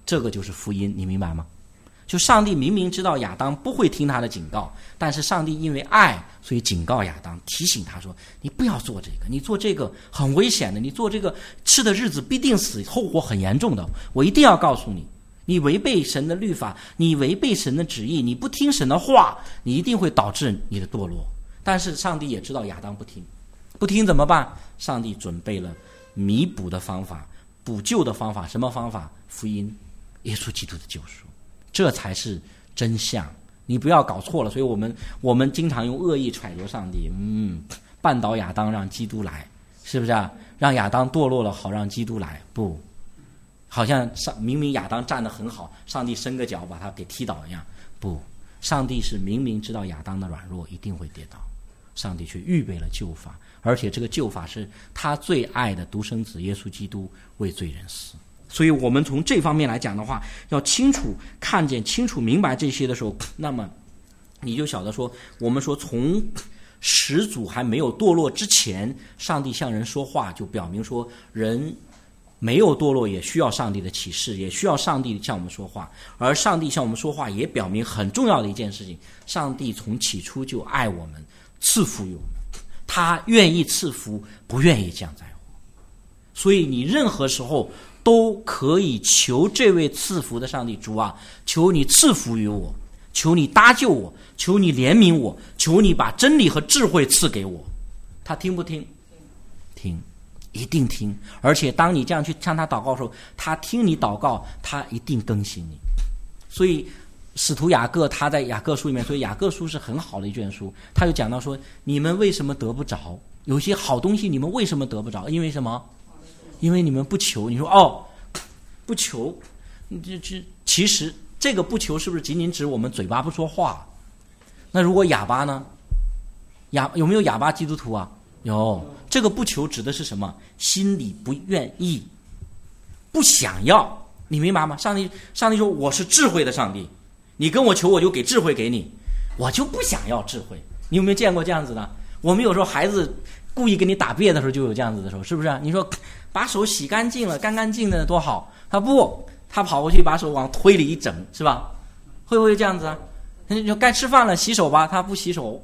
这个就是福音，你明白吗？就上帝明明知道亚当不会听他的警告，但是上帝因为爱，所以警告亚当，提醒他说，你不要做这个，你做这个很危险的，你做这个吃的日子必定死，后果很严重的，我一定要告诉你，你违背神的律法，你违背神的旨意，你不听神的话，你一定会导致你的堕落。但是上帝也知道亚当不听怎么办？上帝准备了弥补的方法，补救的方法，什么方法？福音，耶稣基督的救赎，这才是真相。你不要搞错了。所以我们经常用恶意揣度上帝，绊倒亚当让基督来，是不是啊？让亚当堕落了好让基督来，不，好像明明亚当站得很好，上帝伸个脚把他给踢倒一样，不，上帝是明明知道亚当的软弱一定会跌倒，上帝却预备了救法，而且这个救法是他最爱的独生子耶稣基督为罪人死。所以我们从这方面来讲的话，要清楚看见、清楚明白这些的时候，那么你就晓得说，我们说从始祖还没有堕落之前，上帝向人说话，就表明说人没有堕落也需要上帝的启示，也需要上帝向我们说话。而上帝向我们说话也表明很重要的一件事情，上帝从起初就爱我们，赐福于我们，他愿意赐福，不愿意降灾祸。所以你任何时候都可以求这位赐福的上帝，主啊，求你赐福于我，求你搭救我，求你怜悯我，求你把真理和智慧赐给我。他听不听？听，一定听。而且当你这样去向他祷告的时候，他听你祷告，他一定更新你。所以使徒雅各他在雅各书里面，所以雅各书是很好的一卷书，他就讲到说，你们为什么得不着？有些好东西你们为什么得不着？因为什么？因为你们不求。你说不求，其实这个不求是不是仅仅指我们嘴巴不说话？那如果哑巴呢？有没有哑巴基督徒啊？有。这个不求指的是什么？心里不愿意，不想要，你明白吗？上帝说我是智慧的上帝，你跟我求我就给智慧给你，我就不想要智慧。你有没有见过这样子的？我们有时候孩子故意给你打便的时候就有这样子的时候，是不是？你说把手洗干净了，干干净的多好，他跑过去把手往推里一整，是吧？会不会这样子啊？你说该吃饭了，洗手吧，他不洗手。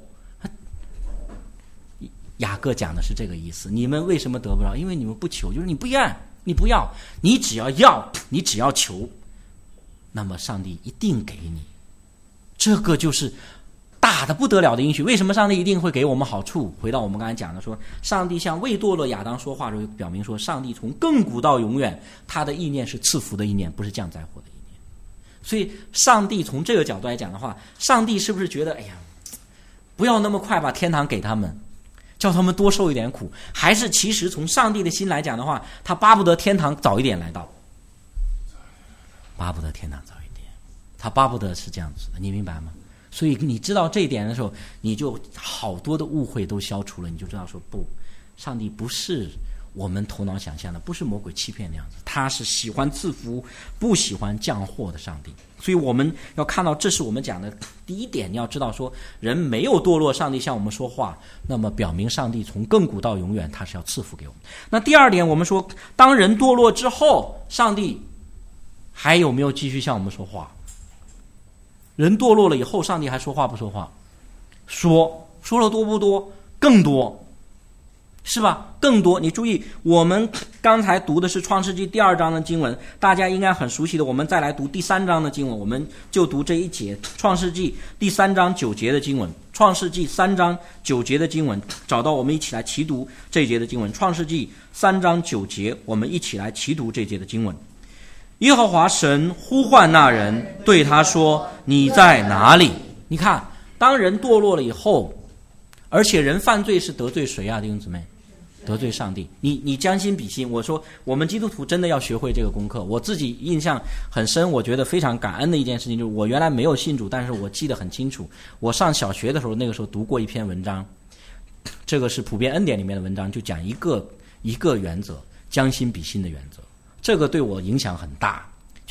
雅各讲的是这个意思，你们为什么得不着？因为你们不求，就是你不愿，你不要，你只要，你只要求，那么上帝一定给你。这个就是大的不得了的应许。为什么上帝一定会给我们好处？回到我们刚才讲的说，上帝向未堕落亚当说话的时候，表明说上帝从亘古到永远，他的意念是赐福的意念，不是降灾祸的意念。所以上帝从这个角度来讲的话，上帝是不是觉得，哎呀，不要那么快把天堂给他们，叫他们多受一点苦？还是其实从上帝的心来讲的话，他巴不得天堂早一点来到，巴不得天堂早一点，他巴不得是这样子的，你明白吗？所以你知道这一点的时候，你就好多的误会都消除了，你就知道说，不，上帝不是我们头脑想象的，不是魔鬼欺骗那样子，他是喜欢赐福，不喜欢降祸的上帝。所以我们要看到，这是我们讲的第一点，你要知道说，人没有堕落，上帝向我们说话，那么表明上帝从亘古到永远，他是要赐福给我们。那第二点，我们说，当人堕落之后，上帝还有没有继续向我们说话？人堕落了以后，上帝还说话不说话？说了多不多？更多，是吧？更多。你注意，我们刚才读的是创世纪第2章的经文，大家应该很熟悉的。我们再来读第3章的经文，我们就读这一节，创世纪第3章9节的经文。创世纪3章9节的经文，找到我们一起来齐读这一节的经文。创世纪3章9节，我们一起来齐读这节的经文。耶和华神呼唤那人，对他说，你在哪里？你看，当人堕落了以后，而且人犯罪是得罪谁啊？弟兄姊妹，得罪上帝。你将心比心，我说我们基督徒真的要学会这个功课。我自己印象很深，我觉得非常感恩的一件事情，就是我原来没有信主，但是我记得很清楚，我上小学的时候，那个时候读过一篇文章，这个是普遍恩典里面的文章，就讲一个原则，将心比心的原则。这个对我影响很大，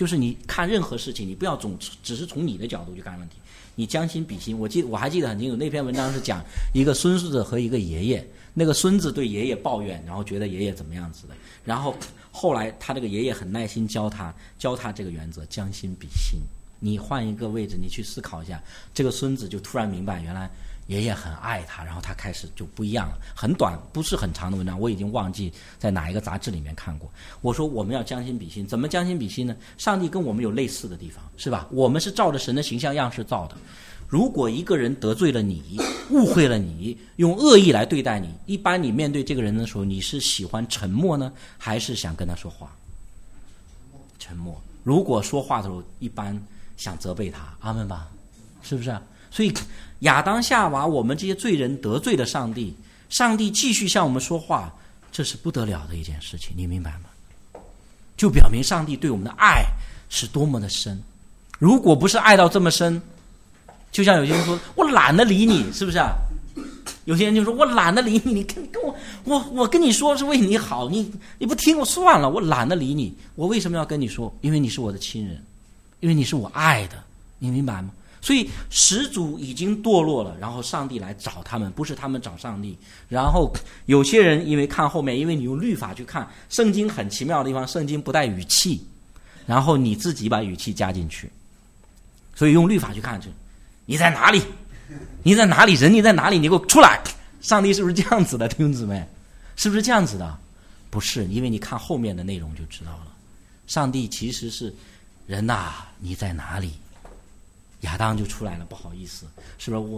就是你看任何事情，你不要只是从你的角度去看问题，你将心比心。我还记得很清楚，那篇文章是讲一个孙子和一个爷爷，那个孙子对爷爷抱怨，然后觉得爷爷怎么样子的，然后后来他这个爷爷很耐心教他这个原则，将心比心。你换一个位置，你去思考一下，这个孙子就突然明白，原来爷爷很爱他，然后他开始就不一样了。很短，不是很长的文章，我已经忘记在哪一个杂志里面看过。我说我们要将心比心，怎么将心比心呢？上帝跟我们有类似的地方，是吧？我们是照着神的形象样式造的。如果一个人得罪了你，误会了你，用恶意来对待你，一般你面对这个人的时候，你是喜欢沉默呢，还是想跟他说话？沉默。如果说话的时候，一般想责备他，阿们吧，是不是啊？所以亚当夏娃，我们这些罪人得罪了上帝，上帝继续向我们说话，这是不得了的一件事情，你明白吗？就表明上帝对我们的爱是多么的深。如果不是爱到这么深，就像有些人说我懒得理你，是不是啊？有些人就说我懒得理你，你跟我跟你说是为你好，你不听我算了，我懒得理你。我为什么要跟你说？因为你是我的亲人，因为你是我爱的，你明白吗？所以始祖已经堕落了，然后上帝来找他们，不是他们找上帝。然后有些人因为看后面，因为你用律法去看，圣经很奇妙的地方，圣经不带语气，然后你自己把语气加进去，所以用律法去看去，你在哪里？你在哪里？人你在哪里？你给我出来！上帝是不是这样子的，弟兄姊妹？是不是这样子的？不是，因为你看后面的内容就知道了。上帝其实是人呐，你在哪里？亚当就出来了，不好意思，是不是？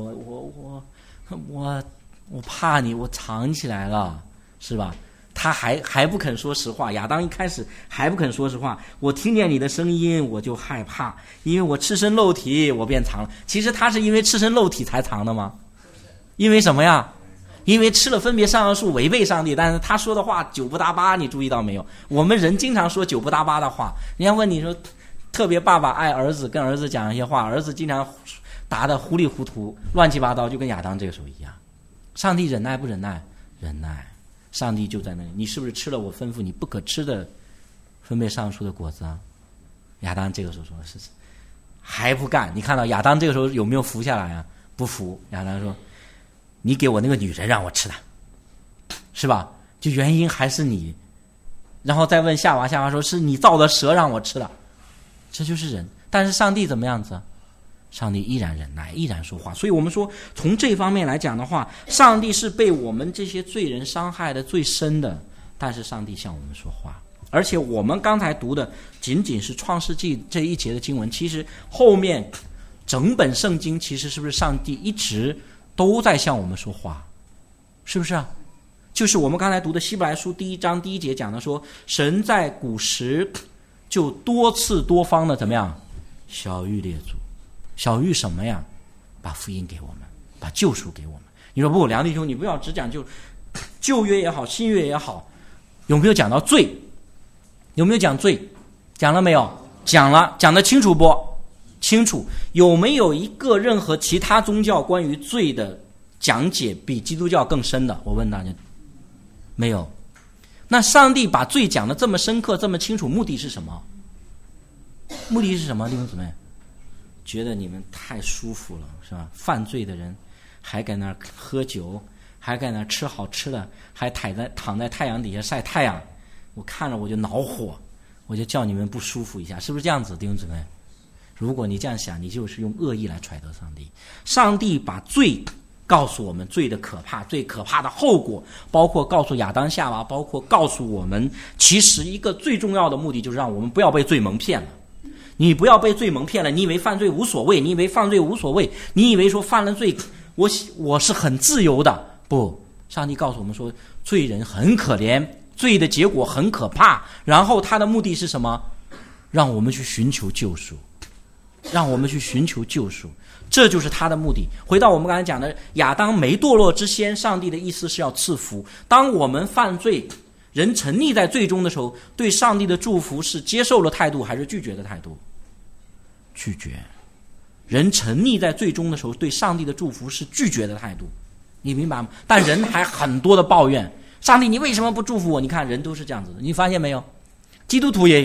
我怕你，我藏起来了，是吧？他还不肯说实话。亚当一开始还不肯说实话，我听见你的声音我就害怕，因为我赤身露体，我便藏了。其实他是因为赤身露体才藏的吗？因为什么呀？因为吃了分别善恶树，违背上帝。但是他说的话九不搭八，你注意到没有？我们人经常说九不搭八的话。人家问你说，特别爸爸爱儿子，跟儿子讲一些话，儿子经常答得糊里糊涂，乱七八糟，就跟亚当这个时候一样。上帝忍耐不忍耐？忍耐。上帝就在那里，你是不是吃了我吩咐你不可吃的分别善恶树的果子啊？亚当这个时候说是还不干。你看到亚当这个时候有没有服下来啊？不服。亚当说你给我那个女人让我吃的，是吧？就原因还是你。然后再问夏娃，夏娃说是你造的蛇让我吃的。这就是人。但是上帝怎么样子？上帝依然忍耐，依然说话。所以我们说从这方面来讲的话，上帝是被我们这些罪人伤害的最深的，但是上帝向我们说话。而且我们刚才读的仅仅是创世纪这一节的经文，其实后面整本圣经其实是不是上帝一直都在向我们说话？是不是啊？就是我们刚才读的希伯来书第1章第1节讲的说，神在古时就多次多方的怎么样晓谕列祖。晓谕什么呀？把福音给我们，把救赎给我们。你说不，梁弟兄，你不要只讲旧约也好，新约也好，有没有讲到罪？有没有讲罪？讲了没有？讲了，讲得清楚不？清楚。有没有一个任何其他宗教关于罪的讲解比基督教更深的？我问大家，没有。那上帝把罪讲得这么深刻，这么清楚，目的是什么？目的是什么，弟兄姊妹？觉得你们太舒服了，是吧？犯罪的人还在那儿喝酒，还在那儿吃好吃的，还躺在太阳底下晒太阳，我看着我就恼火，我就叫你们不舒服一下，是不是这样子，弟兄姊妹？如果你这样想，你就是用恶意来揣度上帝。上帝把罪告诉我们，罪的可怕，最可怕的后果，包括告诉亚当夏娃，包括告诉我们，其实一个最重要的目的就是让我们不要被罪蒙骗了。你不要被罪蒙骗了，你以为犯罪无所谓，你以为犯罪无所谓，你以为说犯了罪我是很自由的。不，上帝告诉我们说，罪人很可怜，罪的结果很可怕，然后他的目的是什么？让我们去寻求救赎，让我们去寻求救赎，这就是他的目的。回到我们刚才讲的，亚当没堕落之先，上帝的意思是要赐福。当我们犯罪，人沉溺在罪中的时候，对上帝的祝福是接受的态度还是拒绝的态度？拒绝。人沉溺在罪中的时候，对上帝的祝福是拒绝的态度，你明白吗？但人还很多的抱怨，上帝你为什么不祝福我？你看人都是这样子的，你发现没有？基督徒也有，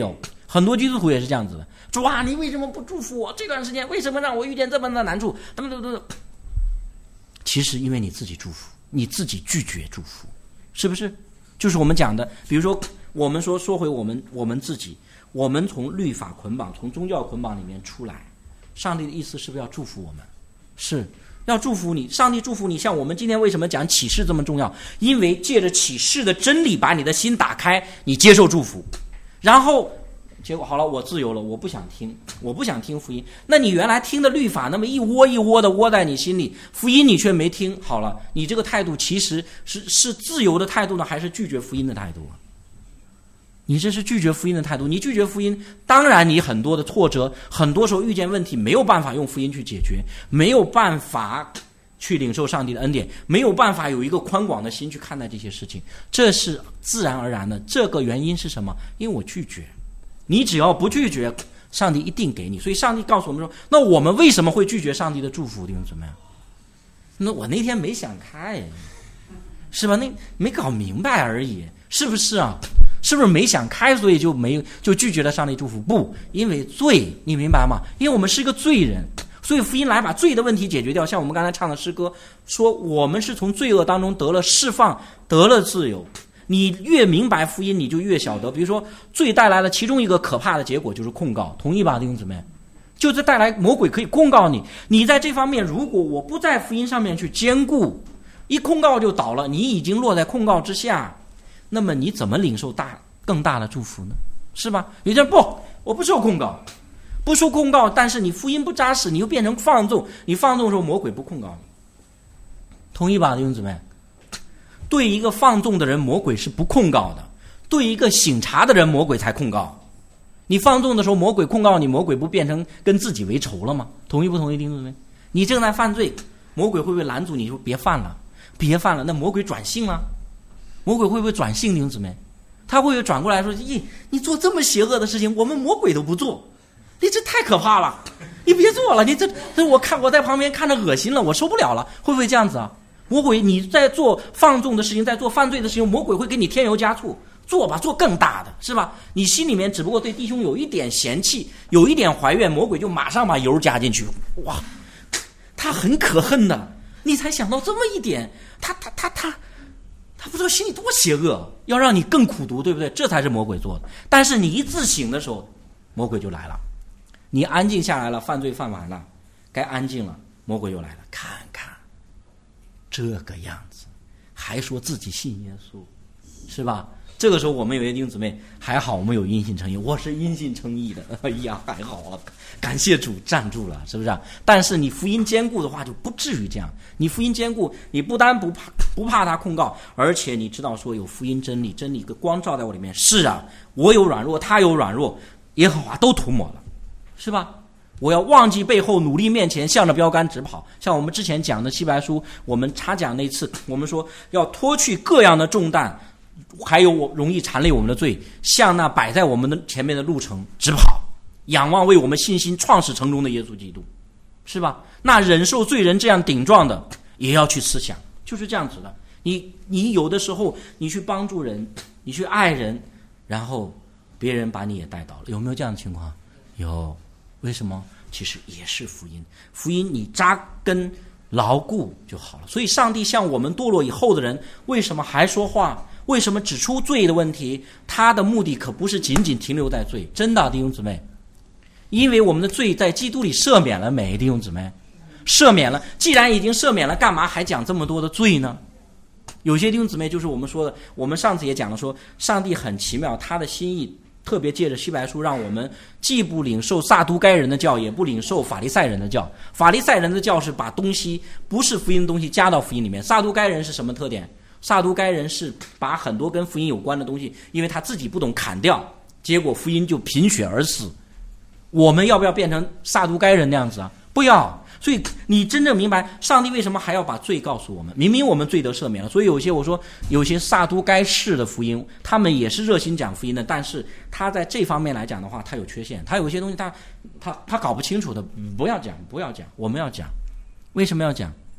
很多基督徒也是这样子的，主啊，你为什么不祝福我？这段时间为什么让我遇见这么大的难处？等等等等。其实因为你自己祝福，你自己拒绝祝福，是不是？就是我们讲的，比如说我们说回我们自己，我们从律法捆绑，从宗教捆绑里面出来，上帝的意思是不是要祝福我们？是要祝福你，上帝祝福你。像我们今天为什么讲启示这么重要？因为借着启示的真理把你的心打开，你接受祝福，然后结果好了，我自由了，我不想听福音。那你原来听的律法那么一窝一窝的窝在你心里，福音你却没听，好了，你这个态度其实是自由的态度呢，还是拒绝福音的态度啊？你这是拒绝福音的态度。你拒绝福音，当然你很多的挫折，很多时候遇见问题没有办法用福音去解决，没有办法去领受上帝的恩典，没有办法有一个宽广的心去看待这些事情，这是自然而然的。这个原因是什么？因为我拒绝。你只要不拒绝，上帝一定给你。所以上帝告诉我们说，那我们为什么会拒绝上帝的祝福？弟兄姊妹，那我那天没想开，是吧？那没搞明白而已，是不是啊？是不是没想开，所以就拒绝了上帝祝福？不，因为罪，你明白吗？因为我们是一个罪人，所以福音来把罪的问题解决掉。像我们刚才唱的诗歌说，我们是从罪恶当中得了释放，得了自由。你越明白福音，你就越晓得。比如说，罪带来了其中一个可怕的结果就是控告，同意吧，弟兄姊妹？就是带来魔鬼可以控告你。你在这方面，如果我不在福音上面去兼顾，一控告就倒了，你已经落在控告之下。那么你怎么领受更大的祝福呢？是吧？有些人不，我不受控告，不受控告，但是你福音不扎实，你又变成放纵。你放纵的时候，魔鬼不控告你，同意吧，弟兄姊妹？对一个放纵的人，魔鬼是不控告的；对一个醒察的人，魔鬼才控告。你放纵的时候，魔鬼控告你，魔鬼不变成跟自己为仇了吗？同意不同意，弟兄姊妹？你正在犯罪，魔鬼会不会拦阻你说别犯了，别犯了？那魔鬼转性了。魔鬼会不会转性，弟兄姊妹？他会不会转过来说：“咦，你做这么邪恶的事情，我们魔鬼都不做，你这太可怕了，你别做了，你这我在旁边看着恶心了，我受不了了。”会不会这样子啊？魔鬼你在做放纵的事情，在做犯罪的事情，魔鬼会给你添油加醋，做吧，做更大的，是吧？你心里面只不过对弟兄有一点嫌弃，有一点怀怨，魔鬼就马上把油加进去，哇，他很可恨的，你才想到这么一点，他不知道心里多邪恶，要让你更苦毒，对不对？这才是魔鬼做的。但是你一自省的时候，魔鬼就来了。你安静下来了，犯罪犯完了，该安静了，魔鬼又来了。看看这个样子，还说自己信耶稣，是吧？这个时候我们有些弟兄姊妹还好，我们有因信称义，我是因信称义的，哎呀，还好啊，感谢主站住了，是不是啊？但是你福音坚固的话，就不至于这样。你福音坚固，你不单不怕他控告，而且你知道说有福音真理，真理个光照在我里面。是啊，我有软弱，他有软弱，耶和华都涂抹了，是吧？我要忘记背后，努力面前，向着标杆直跑。像我们之前讲的希伯来书，我们插讲那次，我们说要脱去各样的重担，还有容易缠累我们的罪，向那摆在我们的前面的路程直跑，仰望为我们信心创始成终的耶稣基督，是吧？那忍受罪人这样顶撞的，也要去思想，就是这样子的。你有的时候你去帮助人，你去爱人，然后别人把你也带倒了，有没有这样的情况？有。为什么？其实也是福音，福音你扎根牢固就好了。所以上帝向我们堕落以后的人，为什么还说话？为什么指出罪的问题？他的目的可不是仅仅停留在罪，真的，弟兄姊妹，因为我们的罪在基督里赦免了没？弟兄姊妹，赦免了。既然已经赦免了，干嘛还讲这么多的罪呢？有些弟兄姊妹就是我们说的，我们上次也讲了说，上帝很奇妙，他的心意特别借着希伯来书，让我们既不领受撒都该人的教，也不领受法利赛人的教。法利赛人的教是把东西不是福音的东西加到福音里面，撒都该人是什么特点？撒都该人是把很多跟福音有关的东西，因为他自己不懂砍掉，结果福音就贫血而死。我们要不要变成撒都该人那样子啊？不要。所以你真正明白上帝为什么还要把罪告诉我们，明明我们罪得赦免了。所以有些撒都该式的福音，他们也是热心讲福音的，但是他在这方面来讲的话，他有缺陷，他有些东西他搞不清楚的，不要讲，我们要讲。为什么要讲？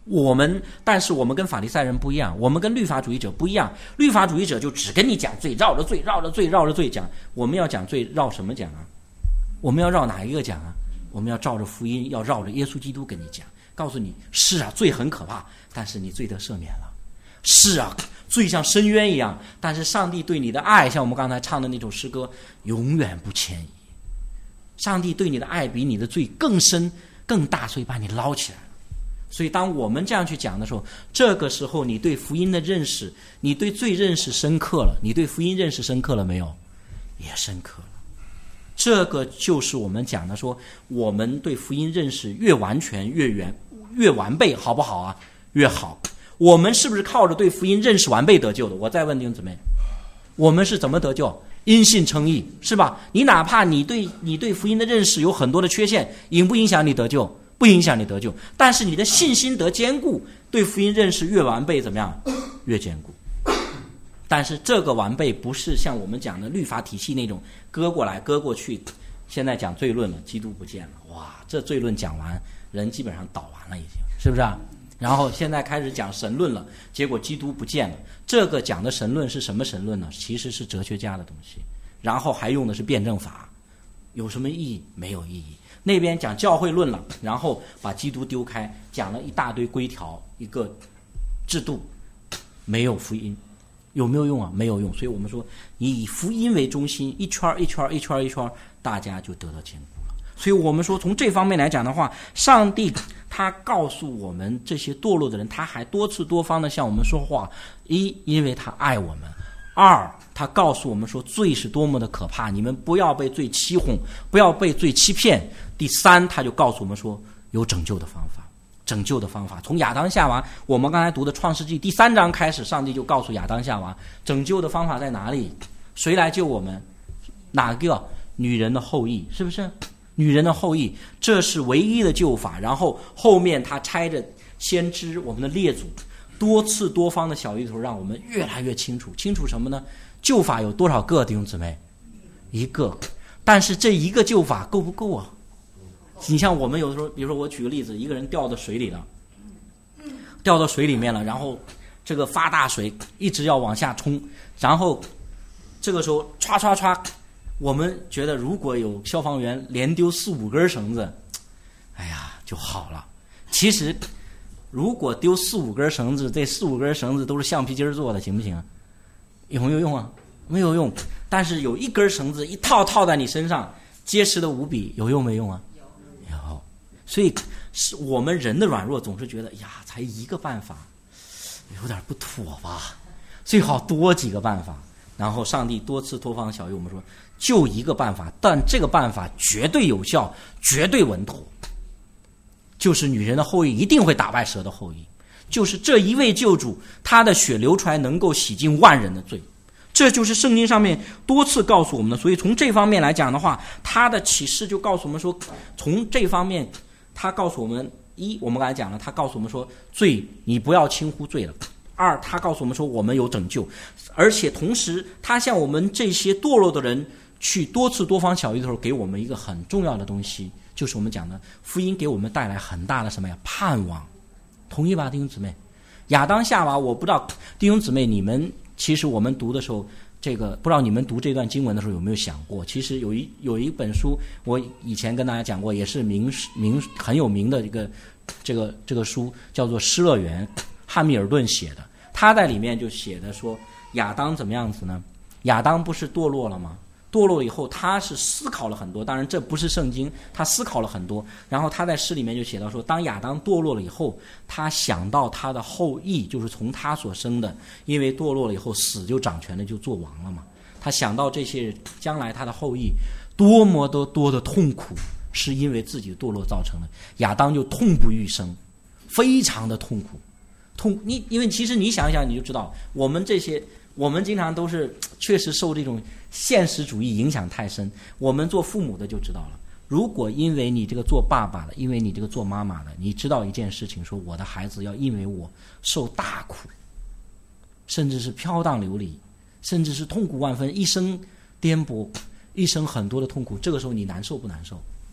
但是我们跟法利赛人不一样，我们跟律法主义者不一样。律法主义者就只跟你讲罪，绕着罪讲。我们要讲罪，绕什么讲啊？我们要绕哪一个讲啊？我们要照着福音，要绕着耶稣基督跟你讲，告诉你是啊，罪很可怕，但是你罪得赦免了。是啊，罪像深渊一样，但是上帝对你的爱，像我们刚才唱的那首诗歌，永远不迁移。上帝对你的爱比你的罪更深更大，所以把你捞起来了。所以当我们这样去讲的时候，这个时候你对福音的认识，你对罪认识深刻了，你对福音认识深刻了没有？也深刻了。这个就是我们讲的说，我们对福音认识越完全越完备，好不好啊？越好。我们是不是靠着对福音认识完备得救的？我再问弟兄姊妹，我们是怎么得救？因信称义，是吧？你哪怕你对福音的认识有很多的缺陷，影不影响你得救？不影响你得救，但是你的信心得坚固，对福音认识越完备，怎么样？越坚固。但是这个完备不是像我们讲的律法体系那种割过来割过去。现在讲罪论了，基督不见了，哇，这罪论讲完，人基本上倒完了已经，是不是啊？然后现在开始讲神论了，结果基督不见了。这个讲的神论是什么神论呢？其实是哲学家的东西，然后还用的是辩证法，有什么意义？没有意义。那边讲教会论了，然后把基督丢开，讲了一大堆规条，一个制度，没有福音，有没有用啊？没有用。所以我们说，你以福音为中心，一圈一圈一圈一圈，大家就得到坚固了。所以我们说，从这方面来讲的话，上帝他告诉我们这些堕落的人，他还多次多方的向我们说话。一，因为他爱我们；二，他告诉我们说罪是多么的可怕，你们不要被罪欺哄，不要被罪欺骗。第三，他就告诉我们说有拯救的方法。拯救的方法从亚当夏娃，我们刚才读的创世纪第3章开始，上帝就告诉亚当夏娃拯救的方法在哪里，谁来救我们？哪个？女人的后裔，是不是？女人的后裔，这是唯一的救法。然后后面他差着先知，我们的列祖，多次多方的小芋头，让我们越来越清楚什么呢？救法有多少个？弟兄姊妹，一个。但是这一个救法够不够啊？你像我们有的时候，比如说我举个例子，一个人掉到水里了，掉到水里面了，然后这个发大水一直要往下冲，然后这个时候唰唰唰，我们觉得如果有消防员连丢4、5根绳子，哎呀就好了。其实如果丢4、5根绳子，这4、5根绳子都是橡皮筋做的，行不行？有没有用啊？没有用。但是有一根绳子一套在你身上，结实的无比，有用没用啊？有。所以是我们人的软弱总是觉得呀，才一个办法有点不妥吧，最好多几个办法。然后上帝多次多方小谕我们说，就一个办法，但这个办法绝对有效，绝对稳妥，就是女人的后裔一定会打败蛇的后裔，就是这一位救主，他的血流出来能够洗净万人的罪。这就是圣经上面多次告诉我们的。所以从这方面来讲的话，他的启示就告诉我们说，从这方面他告诉我们，一，我们刚才讲了，他告诉我们说罪你不要轻忽罪了；二，他告诉我们说我们有拯救，而且同时他向我们这些堕落的人去多次多方小谕头，给我们一个很重要的东西，就是我们讲的福音给我们带来很大的什么呀？盼望。同意吧，弟兄姊妹？亚当夏娃，我不知道弟兄姊妹你们，其实我们读的时候，这个不知道你们读这段经文的时候有没有想过，其实有一本书，我以前跟大家讲过，也是很有名的一个这个书，叫做《失乐园》，汉密尔顿写的。他在里面就写的说，亚当怎么样子呢？亚当不是堕落了吗？堕落以后他是思考了很多，当然这不是圣经，他思考了很多。然后他在诗里面就写到说，当亚当堕落了以后，他想到他的后裔，就是从他所生的，因为堕落了以后死就掌权的就做王了嘛。他想到这些将来他的后裔多么多的痛苦是因为自己的堕落造成的，亚当就痛不欲生，非常的痛苦。因为其实你想一想你就知道，我们经常都是确实受这种现实主义影响太深。我们做父母的就知道了，如果因为你这个做爸爸的，因为你这个做妈妈的，你知道一件事情，说我的孩子要因为我受大苦，甚至是飘荡流离，甚至是痛苦万分，一生颠簸，一生很多的痛苦，这个时候你难受不难受？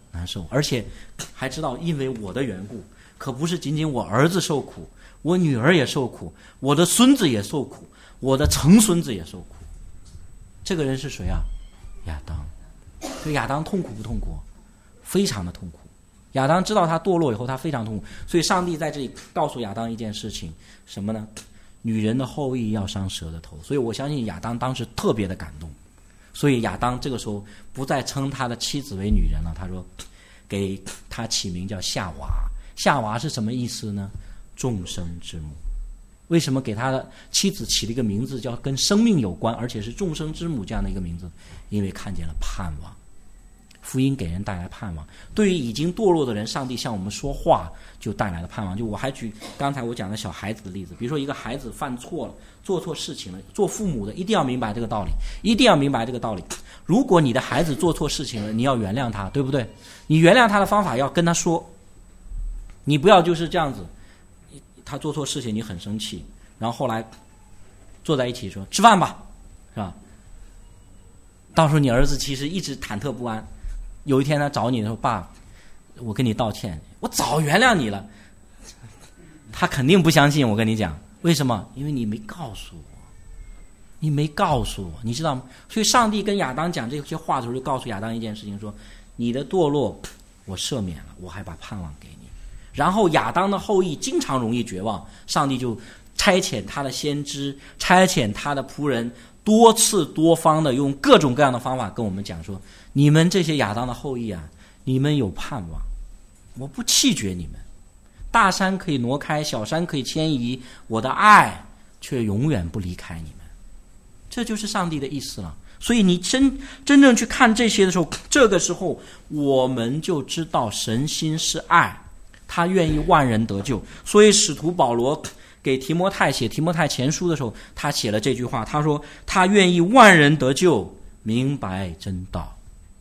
难受，而且还知道因为我的缘故，可不是仅仅我儿子受苦，我女儿也受苦，我的孙子也受苦，我的曾孙子也受苦。这个人是谁啊？亚当。所以亚当痛苦不痛苦？非常的痛苦。亚当知道他堕落以后，他非常痛苦。所以上帝在这里告诉亚当一件事情，什么呢？女人的后裔要伤蛇的头。所以我相信亚当当时特别的感动。所以亚当这个时候不再称他的妻子为女人了，他说给他起名叫夏娃。夏娃是什么意思呢？众生之母。为什么给他的妻子起了一个名字叫跟生命有关，而且是众生之母这样的一个名字？因为看见了盼望。福音给人带来盼望，对于已经堕落的人，上帝向我们说话就带来了盼望。就我还举刚才我讲的小孩子的例子，比如说一个孩子犯错了，做错事情了，做父母的一定要明白这个道理，一定要明白这个道理。如果你的孩子做错事情了，你要原谅他，对不对？你原谅他的方法要跟他说，你不要就是这样子，他做错事情你很生气，然后后来坐在一起说吃饭吧，是吧？到时候你儿子其实一直忐忑不安，有一天他找你说爸，我跟你道歉，我早原谅你了。他肯定不相信，我跟你讲，为什么？因为你没告诉我，你没告诉我，你知道吗？所以上帝跟亚当讲这些话的时候，就告诉亚当一件事情，说你的堕落我赦免了，我还把盼望给你。然后亚当的后裔经常容易绝望，上帝就差遣他的先知，差遣他的仆人，多次多方的用各种各样的方法跟我们讲说，你们这些亚当的后裔啊，你们有盼望，我不弃绝你们，大山可以挪开，小山可以迁移，我的爱却永远不离开你们。这就是上帝的意思了。所以你真正去看这些的时候，这个时候我们就知道神心是爱，他愿意万人得救。所以使徒保罗给提摩太写提摩太前书的时候，他写了这句话，他说他愿意万人得救，明白真道。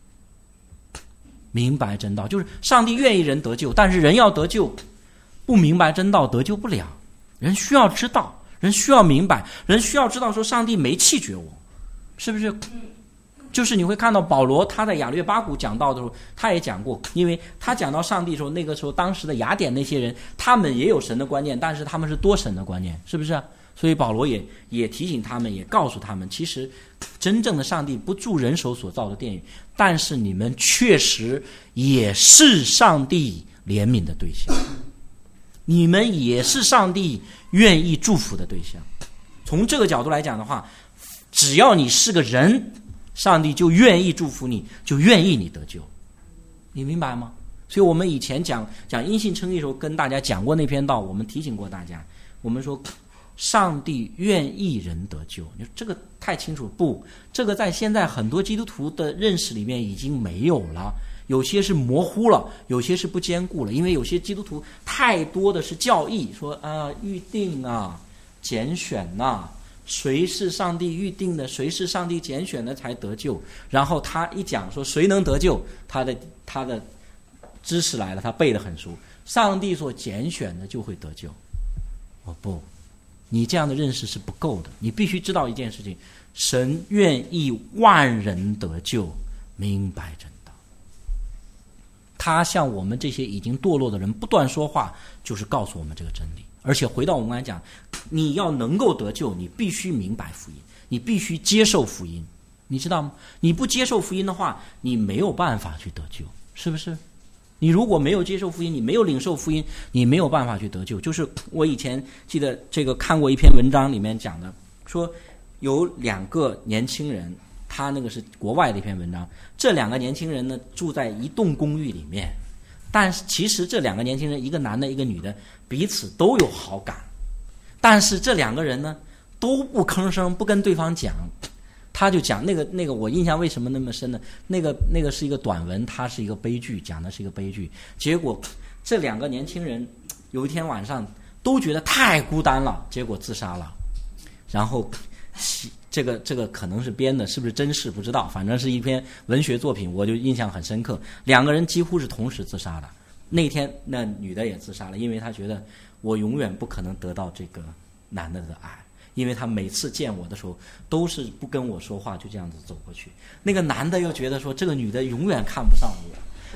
明白真道就是上帝愿意人得救，但是人要得救，不明白真道得救不了。人需要知道，人需要明白，人需要知道说上帝没弃绝我，是不是？就是你会看到保罗他在亚略巴谷讲道的时候，他也讲过，因为他讲到上帝的时候，那个时候当时的雅典那些人，他们也有神的观念，但是他们是多神的观念，是不是？所以保罗也提醒他们，也告诉他们，其实真正的上帝不住人手所造的殿宇，但是你们确实也是上帝怜悯的对象，你们也是上帝愿意祝福的对象。从这个角度来讲的话，只要你是个人，上帝就愿意祝福你，就愿意你得救，你明白吗？所以我们以前讲因信称义的时候，跟大家讲过那篇道，我们提醒过大家，我们说上帝愿意人得救，你说这个太清楚不？这个在现在很多基督徒的认识里面已经没有了，有些是模糊了，有些是不坚固了，因为有些基督徒太多的是教义，说预定啊，拣选啊，谁是上帝预定的，谁是上帝拣选的才得救。然后他一讲说谁能得救，他的知识来了，他背得很熟，上帝所拣选的就会得救。不，你这样的认识是不够的，你必须知道一件事情，神愿意万人得救，明白真道。他向我们这些已经堕落的人不断说话，就是告诉我们这个真理。而且回到我们刚才讲，你要能够得救，你必须明白福音，你必须接受福音，你知道吗？你不接受福音的话，你没有办法去得救，是不是？你如果没有接受福音，你没有领受福音，你没有办法去得救。就是我以前记得这个看过一篇文章，里面讲的说有2个年轻人，他那个是国外的一篇文章，这2个年轻人呢住在一栋公寓里面，但是其实这2个年轻人，一个男的一个女的，彼此都有好感，但是这2个人呢都不吭声，不跟对方讲。他就讲那个我印象为什么那么深呢？那个是一个短文，它是一个悲剧，讲的是一个悲剧。结果这2个年轻人有一天晚上都觉得太孤单了，结果自杀了。然后这个可能是编的，是不是真事不知道，反正是一篇文学作品，我就印象很深刻。2个人几乎是同时自杀的。那天那女的也自杀了，因为她觉得我永远不可能得到这个男的的爱，因为他每次见我的时候都是不跟我说话，就这样子走过去。那个男的又觉得说这个女的永远看不上我，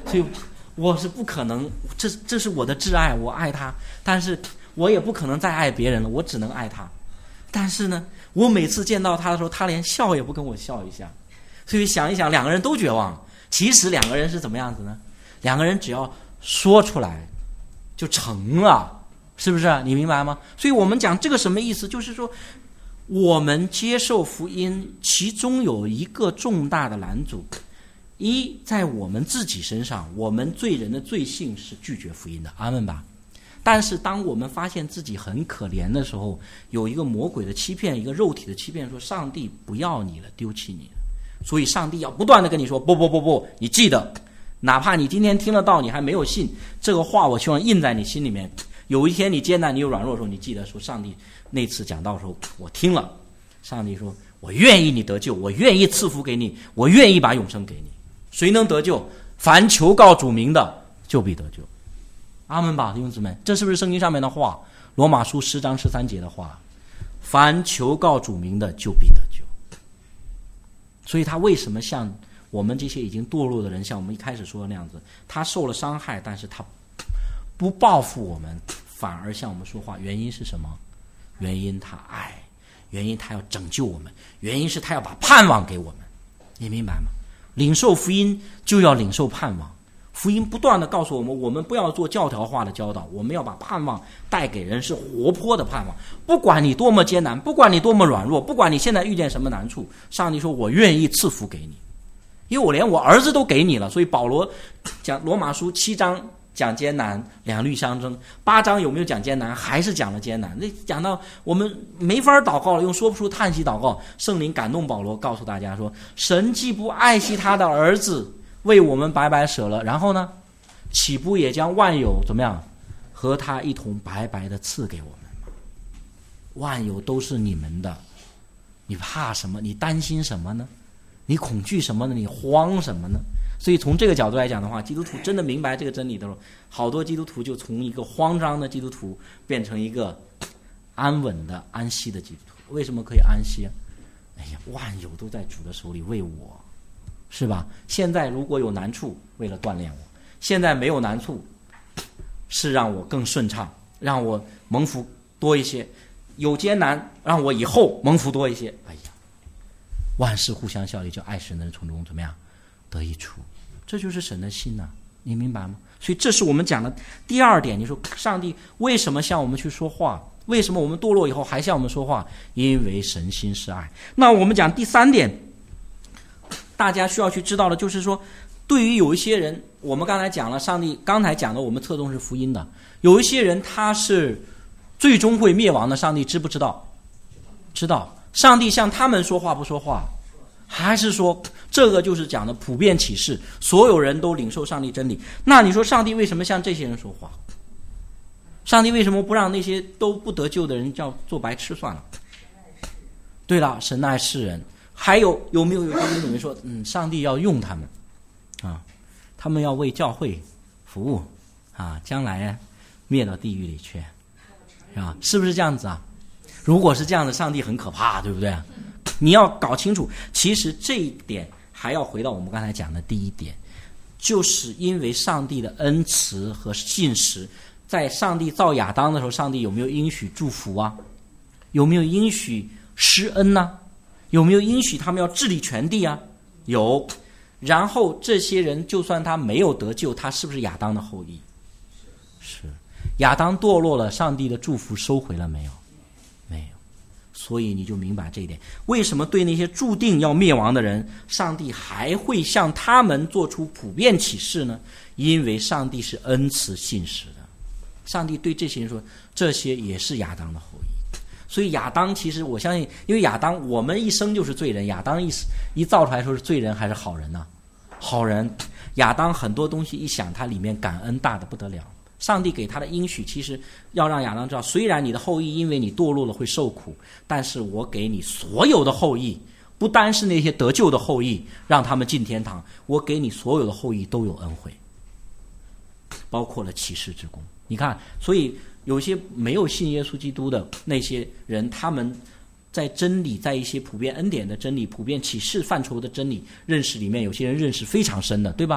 所以我是不可能，这是我的挚爱，我爱他，但是我也不可能再爱别人了，我只能爱他。但是呢，我每次见到他的时候，他连笑也不跟我笑一下。所以想一想，两个人都绝望。其实两个人是怎么样子呢？两个人只要说出来就成了，是不是？你明白吗？所以我们讲这个什么意思，就是说我们接受福音其中有一个重大的拦阻，一，在我们自己身上，我们罪人的罪性是拒绝福音的，阿们吧。但是当我们发现自己很可怜的时候，有一个魔鬼的欺骗，一个肉体的欺骗，说上帝不要你了，丢弃你了。所以上帝要不断的跟你说，不，你记得，哪怕你今天听了道你还没有信，这个话我希望印在你心里面。有一天你艰难你有软弱的时候，你记得说，上帝那次讲道的时候我听了，上帝说我愿意你得救，我愿意赐福给你，我愿意把永生给你。谁能得救？凡求告主名的就必得救。阿们吧，弟兄姊妹，这是不是圣经上面的话？罗马书10章13节的话，凡求告主名的就必得救。所以他为什么像我们这些已经堕落的人，像我们一开始说的那样子，他受了伤害，但是他不报复我们，反而向我们说话，原因是什么？原因他爱，原因他要拯救我们，原因是他要把盼望给我们。你明白吗？领受福音就要领受盼望，福音不断的告诉我们，我们不要做教条化的教导，我们要把盼望带给人，是活泼的盼望。不管你多么艰难，不管你多么软弱，不管你现在遇见什么难处，上帝说我愿意赐福给你，因为我连我儿子都给你了。所以保罗讲罗马书7章讲艰难，两律相争。8章有没有讲艰难？还是讲了艰难。那讲到我们没法祷告了，用说不出叹息祷告，圣灵感动保罗告诉大家说，神既不爱惜他的儿子，为我们白白舍了，然后呢，岂不也将万有怎么样和他一同白白的赐给我们吗？万有都是你们的，你怕什么？你担心什么呢？你恐惧什么呢？你慌什么呢？所以从这个角度来讲的话，基督徒真的明白这个真理的时候，好多基督徒就从一个慌张的基督徒变成一个安稳的安息的基督徒。为什么可以安息？哎呀，万有都在主的手里，为我，是吧？现在如果有难处，为了锻炼我；现在没有难处，是让我更顺畅，让我蒙福多一些；有艰难，让我以后蒙福多一些。哎呀，万事互相效力，就爱神的人从中怎么样得益处？这就是神的心啊，你明白吗？所以这是我们讲的第二点。你说上帝为什么向我们去说话？为什么我们堕落以后还向我们说话？因为神心是爱。那我们讲第三点，大家需要去知道的就是说，对于有一些人，我们刚才讲了，上帝刚才讲的我们侧重是福音的，有一些人他是最终会灭亡的，上帝知不知道？知道。上帝向他们说话不说话？还是说这个就是讲的普遍启示，所有人都领受上帝真理？那你说上帝为什么向这些人说话？上帝为什么不让那些都不得救的人叫做白痴算了？对了，神爱世人。还有没有些人说，上帝要用他们啊，他们要为教会服务啊，将来灭到地狱里去啊，是不是这样子啊？如果是这样的，上帝很可怕，对不对？你要搞清楚，其实这一点还要回到我们刚才讲的第一点，就是因为上帝的恩慈和信实，在上帝造亚当的时候，上帝有没有应许祝福啊？有没有应许施恩呢？有没有应许他们要治理全地啊？有。然后这些人就算他没有得救，他是不是亚当的后裔？是。亚当堕落了，上帝的祝福收回了没有？没有。所以你就明白这一点，为什么对那些注定要灭亡的人，上帝还会向他们做出普遍启示呢？因为上帝是恩慈信实的，上帝对这些人说，这些也是亚当的后裔。所以亚当其实我相信，因为亚当我们一生就是罪人，亚当一造出来说是罪人还是好人呢？好人。亚当很多东西一想，他里面感恩大的不得了。上帝给他的应许其实要让亚当知道，虽然你的后裔因为你堕落了会受苦，但是我给你所有的后裔，不单是那些得救的后裔让他们进天堂，我给你所有的后裔都有恩惠，包括了启示之功。你看，所以有些没有信耶稣基督的那些人，他们在真理，在一些普遍恩典的真理、普遍启示范畴的真理认识里面，有些人认识非常深的，对吧？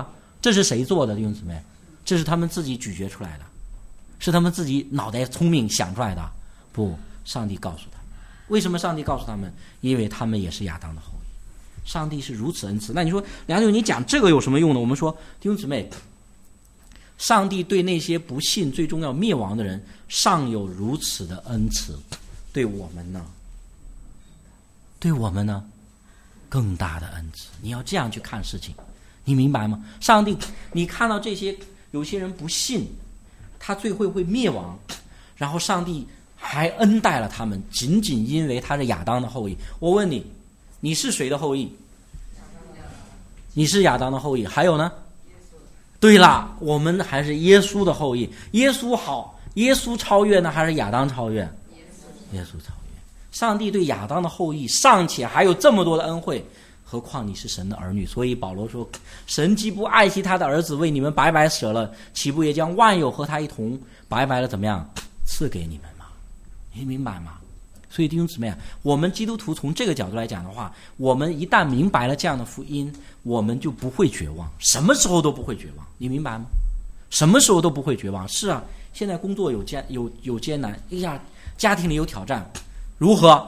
这是谁做的，弟兄姊妹？这是他们自己咀嚼出来的，是他们自己脑袋聪明想出来的？不，上帝告诉他们。为什么上帝告诉他们？因为他们也是亚当的后裔。上帝是如此恩慈。那你说梁舅，你讲这个有什么用呢？我们说弟兄姊妹，上帝对那些不信最终要灭亡的人尚有如此的恩慈，对我们呢？对我们呢？更大的恩慈。你要这样去看事情，你明白吗？上帝，你看到这些有些人不信，他最后会灭亡，然后上帝还恩待了他们，仅仅因为他是亚当的后裔。我问你，你是谁的后裔？你是亚当的后裔。还有呢？对了，我们还是耶稣的后裔。耶稣好，耶稣超越呢，还是亚当超越？耶稣超越。上帝对亚当的后裔尚且还有这么多的恩惠，何况你是神的儿女？所以保罗说，神既不爱惜他的儿子为你们白白舍了，岂不也将万有和他一同白白的怎么样赐给你们吗？你明白吗？所以弟兄姊妹啊，我们基督徒从这个角度来讲的话，我们一旦明白了这样的福音，我们就不会绝望，什么时候都不会绝望。你明白吗？什么时候都不会绝望。是啊，现在工作有艰难，哎呀，家庭里有挑战，如何？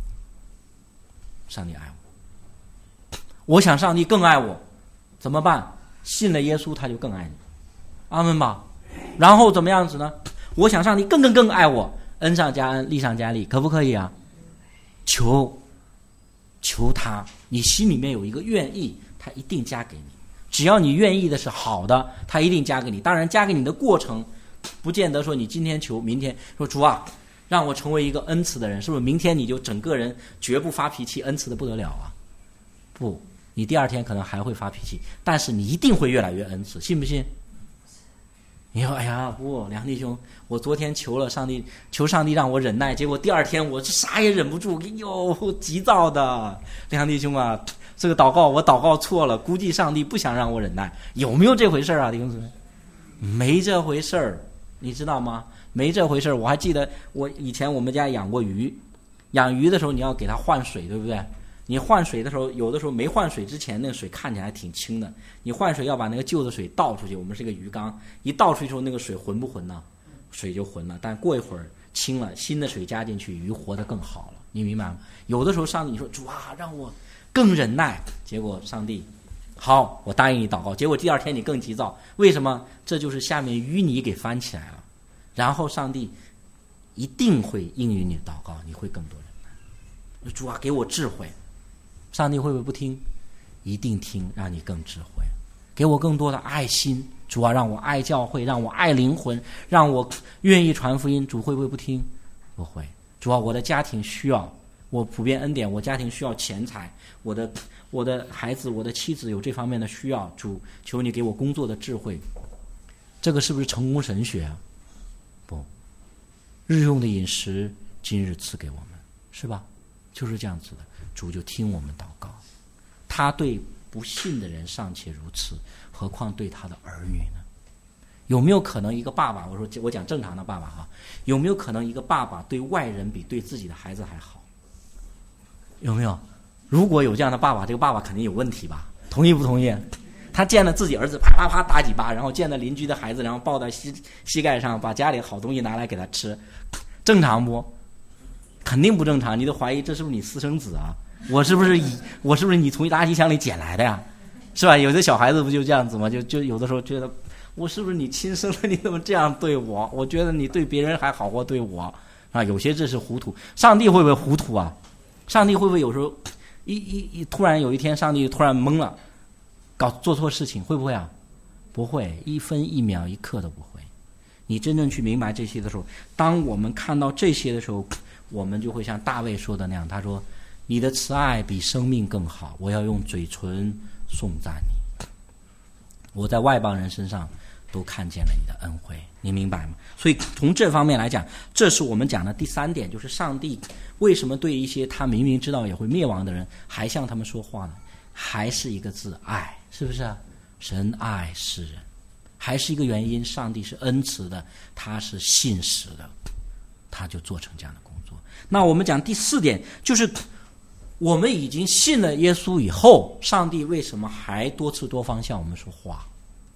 上帝爱我，我想上帝更爱我，怎么办？信了耶稣他就更爱你，阿们吧。然后怎么样子呢？我想上帝更爱我，恩上加恩，利上加利，可不可以啊？求他，你心里面有一个愿意，他一定加给你。只要你愿意的是好的，他一定加给你。当然加给你的过程不见得说你今天求，明天说主啊让我成为一个恩慈的人，是不是明天你就整个人绝不发脾气，恩慈的不得了啊？不，你第二天可能还会发脾气，但是你一定会越来越恩慈，信不信？你说哎呀不，梁弟兄，我昨天求上帝让我忍耐，结果第二天我啥也忍不住，哎呦急躁的。梁弟兄啊，这个我祷告错了，估计上帝不想让我忍耐，有没有这回事啊？弟兄姊妹，没这回事儿，你知道吗？没这回事儿。我还记得以前我们家养过鱼，养鱼的时候你要给它换水，对不对？你换水的时候，有的时候没换水之前那个水看起来挺清的，你换水要把那个旧的水倒出去，我们是个鱼缸，一倒出去之后那个水浑不浑呢？水就浑了，但过一会儿清了，新的水加进去，鱼活得更好了，你明白吗？有的时候上帝你说主啊让我更忍耐，结果上帝好，我答应你祷告，结果第二天你更急躁，为什么？这就是下面淤泥给翻起来了，然后上帝一定会应允你的祷告，你会更多忍耐。主啊给我智慧，上帝会不会不听？一定听，让你更智慧。给我更多的爱心，主啊让我爱教会，让我爱灵魂，让我愿意传福音，主会不会不听？不会。主啊我的家庭需要，我普遍恩典，我家庭需要钱财，我的孩子我的妻子有这方面的需要，主求你给我工作的智慧。这个是不是成功神学啊？不，日用的饮食今日赐给我们，是吧？就是这样子的，主就听我们祷告。他对不信的人尚且如此，何况对他的儿女呢？有没有可能一个爸爸，我讲正常的爸爸哈，有没有可能一个爸爸对外人比对自己的孩子还好？有没有？如果有这样的爸爸，这个爸爸肯定有问题吧？同意不同意？他见了自己儿子啪啪啪打几巴，然后见了邻居的孩子，然后抱在膝盖上，把家里好东西拿来给他吃，正常不？肯定不正常，你都怀疑这是不是你私生子啊？我是不是你从垃圾箱里捡来的呀？是吧？有的小孩子不就这样子吗？就有的时候觉得我是不是你亲生的？你怎么这样对我？我觉得你对别人还好过对我啊！有些这是糊涂，上帝会不会糊涂啊？上帝会不会有时候突然有一天上帝突然懵了，做错事情，会不会啊？不会，一分一秒一刻都不会。你真正去明白这些的时候，当我们看到这些的时候，我们就会像大卫说的那样，他说你的慈爱比生命更好，我要用嘴唇颂赞你。我在外邦人身上都看见了你的恩惠，你明白吗？所以从这方面来讲，这是我们讲的第三点，就是上帝为什么对一些他明明知道也会灭亡的人还向他们说话呢？还是一个字，爱，是不是啊？神爱世人，还是一个原因，上帝是恩慈的，他是信实的，他就做成这样的工作。那我们讲第四点，就是我们已经信了耶稣以后，上帝为什么还多次多方向我们说话？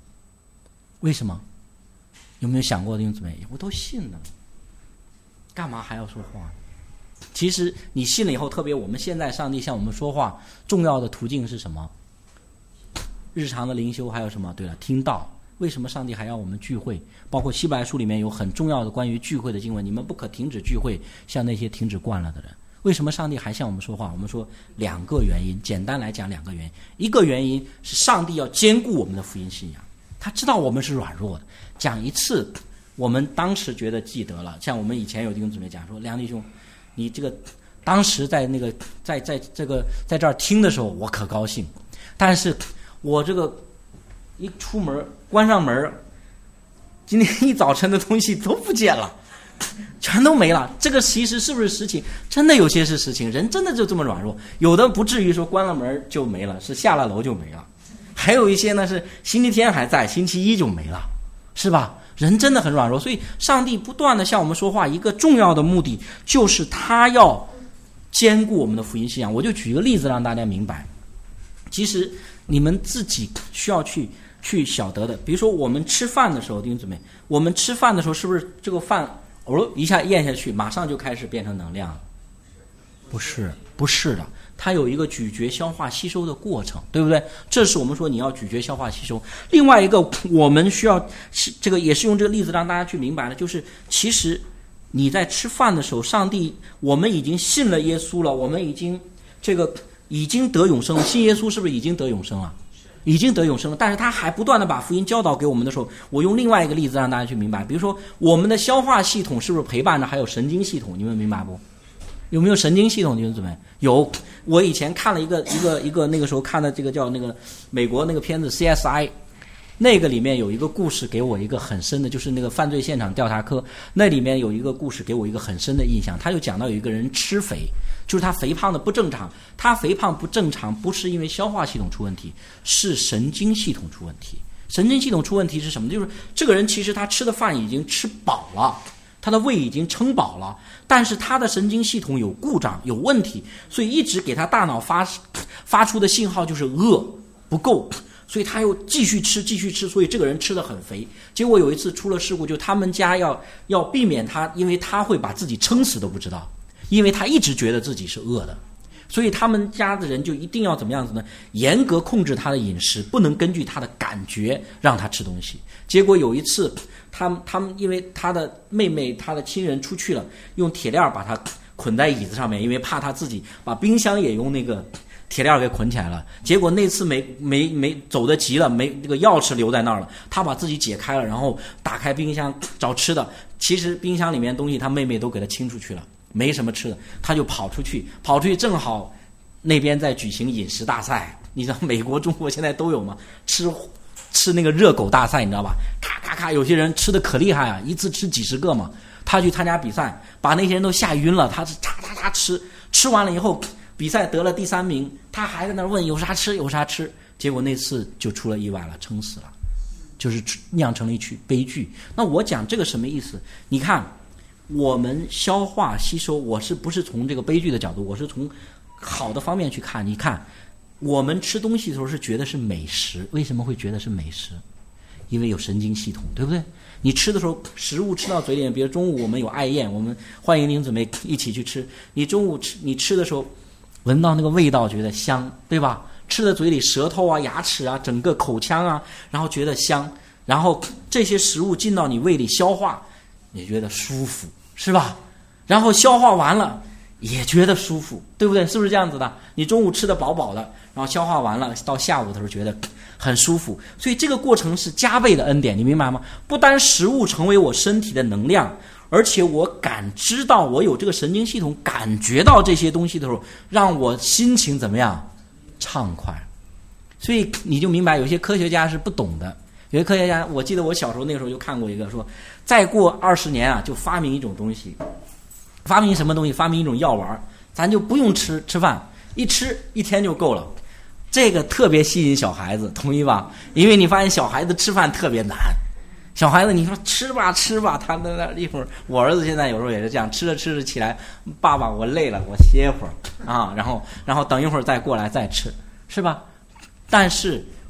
为什么？有没有想过弟兄姊妹？我都信了，干嘛还要说话？其实你信了以后，特别我们现在上帝向我们说话，重要的途径是什么？日常的灵修还有什么？对了，听道。为什么上帝还要我们聚会？包括希伯来书里面有很重要的关于聚会的经文，你们不可停止聚会，像那些停止惯了的人。为什么上帝还向我们说话？我们说2个原因，简单来讲2个原因。一个原因是上帝要兼顾我们的福音信仰，他知道我们是软弱的，讲一次我们当时觉得记得了。像我们以前有弟兄姊妹讲说，梁弟兄，你这个当时在那个在这儿听的时候我可高兴，但是我这个一出门关上门，今天一早晨的东西都不见了，全都没了。这个其实是不是实情？真的有些是实情，人真的就这么软弱。有的不至于说关了门就没了，是下了楼就没了。还有一些呢是星期天还在，星期一就没了，是吧？人真的很软弱，所以上帝不断的向我们说话，一个重要的目的就是他要兼顾我们的福音信仰。我就举一个例子让大家明白，其实你们自己需要去晓得的。比如说我们吃饭的时候，弟兄姊妹，我们吃饭的时候是不是这个饭一下咽下去马上就开始变成能量了？不是的，它有一个咀嚼消化吸收的过程，对不对？这是我们说你要咀嚼消化吸收。另外一个我们需要这个也是用这个例子让大家去明白了，就是其实你在吃饭的时候，上帝我们已经信了耶稣了，我们已经得永生了。信耶稣是不是已经得永生了？已经得永生了，但是他还不断的把福音教导给我们的时候，我用另外一个例子让大家去明白。比如说我们的消化系统是不是陪伴着还有神经系统？你们明白不？有没有神经系统？弟兄姊妹，有。我以前看了一个那个时候看的这个叫那个美国那个片子 CSI， 那个里面有一个故事给我一个很深的，就是那个犯罪现场调查科，那里面有一个故事给我一个很深的印象。他就讲到有一个人吃肥，就是他肥胖的不正常。他肥胖不正常不是因为消化系统出问题，是神经系统出问题。神经系统出问题是什么？就是这个人其实他吃的饭已经吃饱了，他的胃已经撑饱了，但是他的神经系统有故障有问题，所以一直给他大脑发出的信号就是饿不够，所以他又继续吃，所以这个人吃得很肥。结果有一次出了事故，就他们家要避免他，因为他会把自己撑死都不知道，因为他一直觉得自己是饿的，所以他们家的人就一定要怎么样子呢？严格控制他的饮食，不能根据他的感觉让他吃东西。结果有一次他们因为他的妹妹他的亲人出去了，用铁链把他捆在椅子上面，因为怕他自己把冰箱也用那个铁链给捆起来了。结果那次没走得急了，没这个钥匙留在那儿了，他把自己解开了，然后打开冰箱找吃的。其实冰箱里面东西他妹妹都给他清出去了，没什么吃的，他就跑出去正好那边在举行饮食大赛。你知道美国中国现在都有吗？吃那个热狗大赛，你知道吧？咔咔咔，有些人吃的可厉害啊，一次吃几十个嘛。他去参加比赛，把那些人都吓晕了，他是嚓嚓嚓吃完了以后，比赛得了第3名，他还在那问有啥吃，结果那次就出了意外了，撑死了，就是酿成了一起悲剧。那我讲这个什么意思？你看我们消化吸收，我是不是从这个悲剧的角度，我是从好的方面去看。你看我们吃东西的时候是觉得是美食，为什么会觉得是美食？因为有神经系统，对不对？你吃的时候，食物吃到嘴里，比如中午我们有爱宴，我们欢迎您姊妹一起去吃。你中午你吃的时候，闻到那个味道觉得香，对吧？吃的嘴里，舌头啊、牙齿啊、整个口腔啊，然后觉得香，然后这些食物进到你胃里消化，也觉得舒服，是吧？然后消化完了也觉得舒服，对不对？是不是这样子的？你中午吃得饱饱的，然后消化完了，到下午的时候觉得很舒服，所以这个过程是加倍的恩典，你明白吗？不单食物成为我身体的能量，而且我感知到，我有这个神经系统感觉到这些东西的时候，让我心情怎么样？畅快。所以你就明白，有些科学家是不懂的。有些科学家，我记得我小时候那个时候就看过一个，说再过20年啊，就发明一种东西。发明什么东西？发明一种药丸，咱就不用吃饭，一吃1天就够了。这个特别吸引小孩子，同意吧？因为你发现小孩子吃饭特别难。小孩子你说吃吧，他在那一会儿，我儿子现在有时候也是这样，吃着起来，爸爸我累了，我歇会儿啊，然后等一会儿再过来再吃，是吧？但是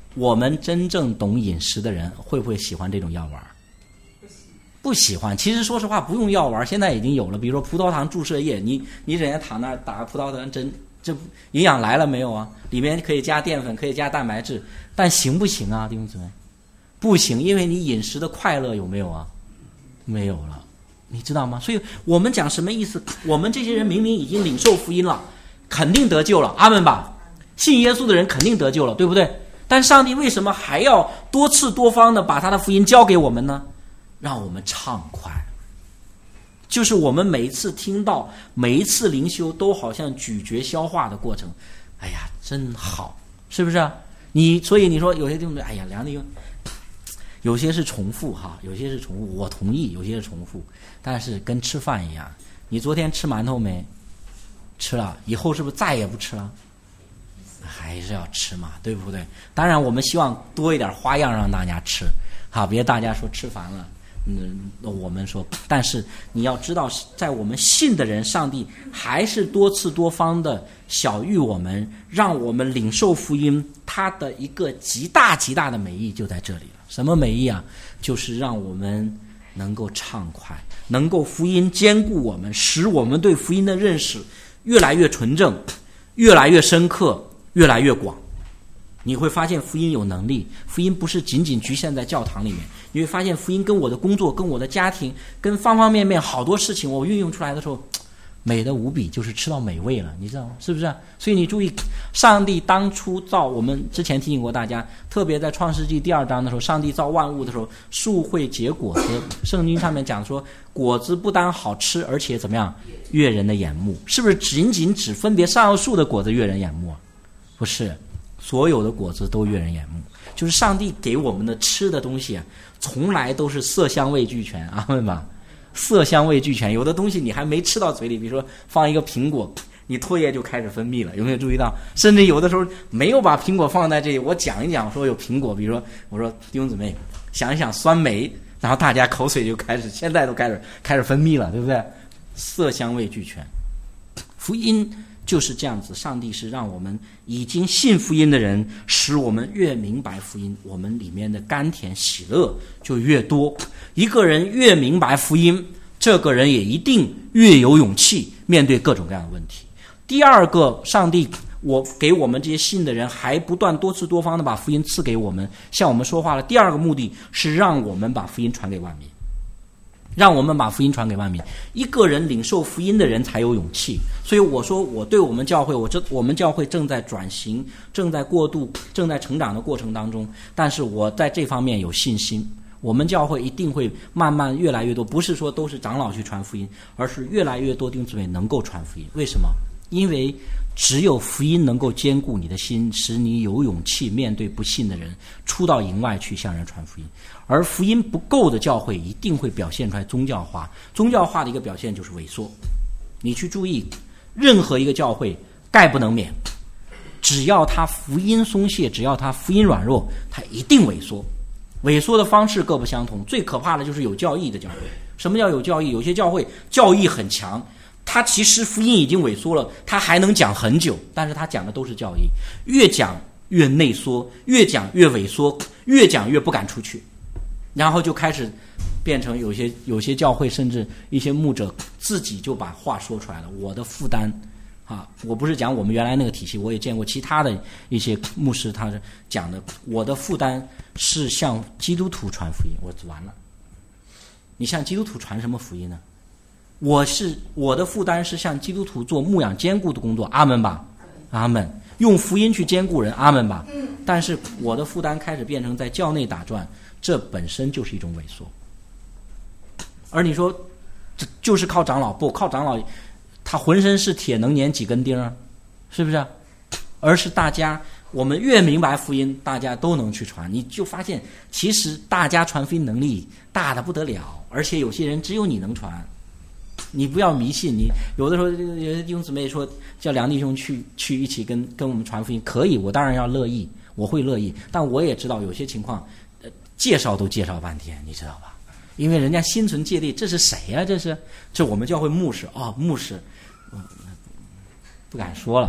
我们真正懂饮食的人会不会喜欢这种药丸？不喜欢。其实说实话，不用药丸，现在已经有了，比如说葡萄糖注射液，你整天躺那儿打个葡萄糖针，这营养来了没有啊？里面可以加淀粉，可以加蛋白质，但行不行啊，弟兄姊妹？不行，因为你饮食的快乐有没有啊？没有了，你知道吗？所以我们讲什么意思？我们这些人明明已经领受福音了，肯定得救了，阿们吧？信耶稣的人肯定得救了，对不对？但上帝为什么还要多次多方的把他的福音交给我们呢？让我们畅快。就是我们每一次听到，每一次灵修都好像咀嚼消化的过程，哎呀，真好，是不是啊？所以你说有些地方，哎呀，梁弟兄，有些是重复哈，有些是重复，我同意，有些是重复，但是跟吃饭一样，你昨天吃馒头没？吃了，以后是不是再也不吃了？还是要吃嘛，对不对？当然我们希望多一点花样让大家吃，好，别大家说吃烦了。我们说，但是你要知道，在我们信的人，上帝还是多次多方的晓谕我们，让我们领受福音。他的一个极大极大的美意就在这里了。什么美意啊？就是让我们能够畅快，能够福音兼顾我们，使我们对福音的认识越来越纯正，越来越深刻，越来越广。你会发现福音有能力，福音不是仅仅局限在教堂里面，你会发现福音跟我的工作，跟我的家庭，跟方方面面好多事情我运用出来的时候美得无比，就是吃到美味了，你知道吗？是不是？所以你注意，上帝当初造，我们之前提醒过大家，特别在创世纪第2章的时候，上帝造万物的时候，树会结果子，圣经上面讲说果子不单好吃，而且怎么样，悦人的眼目。是不是仅仅只分别上树的果子悦人眼目啊？不是，所有的果子都悦人眼目。就是上帝给我们的吃的东西啊，从来都是色香味俱全，阿们吧？色香味俱全，有的东西你还没吃到嘴里，比如说放一个苹果，你唾液就开始分泌了，有没有注意到？甚至有的时候没有把苹果放在这里，我讲一讲说有苹果，比如说我说弟兄姊妹想一想酸梅，然后大家口水就开始，现在都开始分泌了，对不对？色香味俱全。福音就是这样子，上帝是让我们已经信福音的人，使我们越明白福音，我们里面的甘甜喜乐就越多。一个人越明白福音，这个人也一定越有勇气面对各种各样的问题。第二个，上帝给我们这些信的人还不断多次多方的把福音赐给我们，向我们说话了。第二个目的是让我们把福音传给万民，让我们把福音传给万民。一个人领受福音的人才有勇气。所以我说，我对我们教会，我们教会正在转型，正在过渡，正在成长的过程当中，但是我在这方面有信心。我们教会一定会慢慢越来越多，不是说都是长老去传福音，而是越来越多弟兄姊妹能够传福音。为什么？因为只有福音能够兼顾你的心，使你有勇气面对不信的人，出到营外去向人传福音。而福音不够的教会一定会表现出来宗教化，宗教化的一个表现就是萎缩。你去注意，任何一个教会概不能免，只要他福音松懈，只要他福音软弱，他一定萎缩。萎缩的方式各不相同，最可怕的就是有教义的教会。什么叫有教义？有些教会教义很强，他其实福音已经萎缩了，他还能讲很久，但是他讲的都是教义，越讲越内缩，越讲越萎缩，越讲越不敢出去，然后就开始变成有些教会，甚至一些牧者自己就把话说出来了，我的负担啊，我不是讲我们原来那个体系，我也见过其他的一些牧师，他是讲的，我的负担是向基督徒传福音。我完了，你向基督徒传什么福音呢？我的负担是向基督徒做牧养兼顾的工作，阿们吧，阿们，用福音去兼顾人，阿们吧。但是我的负担开始变成在教内打转，这本身就是一种萎缩。而你说这就是靠长老，不靠长老，他浑身是铁，能粘几根钉啊？是不是？而是大家，我们越明白福音，大家都能去传。你就发现，其实大家传福音能力大得不得了，而且有些人只有你能传。你不要迷信，你有的时候有些弟兄姊妹说叫梁弟兄去一起跟我们传福音，可以，我当然要乐意，我会乐意。但我也知道有些情况，介绍都介绍半天，你知道吧？因为人家心存芥蒂，这是谁呀？这我们教会牧师啊，牧师，不敢说了。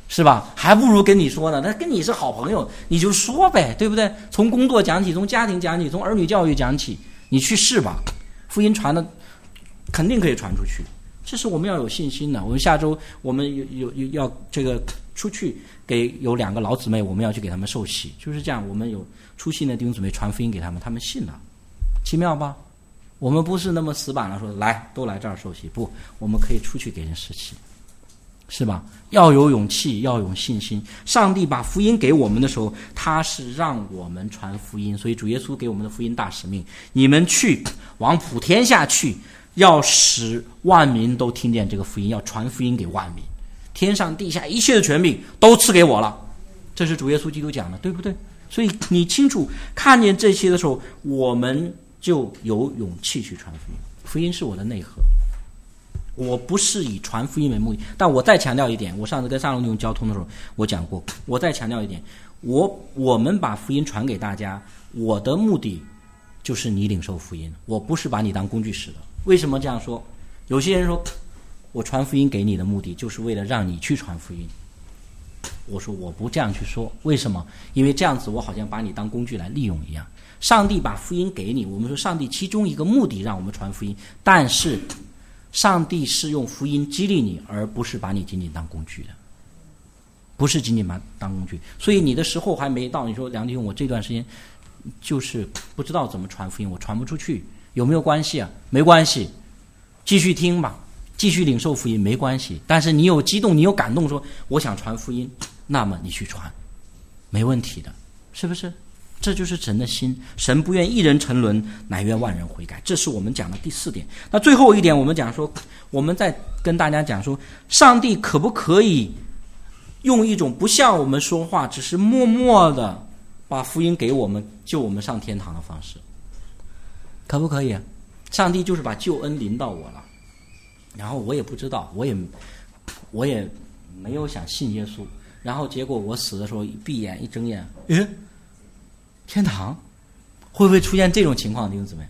是吧？还不如跟你说呢，他跟你是好朋友，你就说呗，对不对？从工作讲起，从家庭讲起，从儿女教育讲起，你去试吧。福音传的肯定可以传出去，这是我们要有信心的。我们下周我们要这个出去有2个老姊妹，我们要去给他们受洗，就是这样。我们有出信的弟兄姊妹传福音给他们，他们信了，奇妙吧？我们不是那么死板了，说都来这儿受洗，不，我们可以出去给人施洗。是吧？要有勇气，要有信心。上帝把福音给我们的时候，他是让我们传福音，所以主耶稣给我们的福音大使命：你们去，往普天下去，要使万民都听见这个福音，要传福音给万民。天上地下一切的权柄都赐给我了，这是主耶稣基督讲的，对不对？所以你清楚看见这些的时候，我们就有勇气去传福音。福音是我的内核。我不是以传福音为目的，但我再强调一点，我上次跟沙龙弟兄交通的时候我讲过，我再强调一点，我们把福音传给大家，我的目的就是你领受福音，我不是把你当工具使的。为什么这样说？有些人说我传福音给你的目的就是为了让你去传福音，我说我不这样去说。为什么？因为这样子我好像把你当工具来利用一样。上帝把福音给你，我们说上帝其中一个目的让我们传福音，但是上帝是用福音激励你，而不是把你仅仅当工具的，不是仅仅把当工具。所以你的时候还没到，你说梁弟兄，我这段时间就是不知道怎么传福音，我传不出去，有没有关系啊？没关系，继续听吧，继续领受福音没关系。但是你有激动，你有感动，说我想传福音，那么你去传，没问题的，是不是？这就是神的心，神不愿一人沉沦，乃愿万人悔改。这是我们讲的第4点。那最后一点，我们讲说，我们再跟大家讲说，上帝可不可以用一种不向我们说话，只是默默的把福音给我们，救我们上天堂的方式？可不可以？上帝就是把救恩临到我了，然后我也不知道，我也没有想信耶稣，然后结果我死的时候闭眼一睁眼，天堂会不会出现这种情况？弟兄姊妹，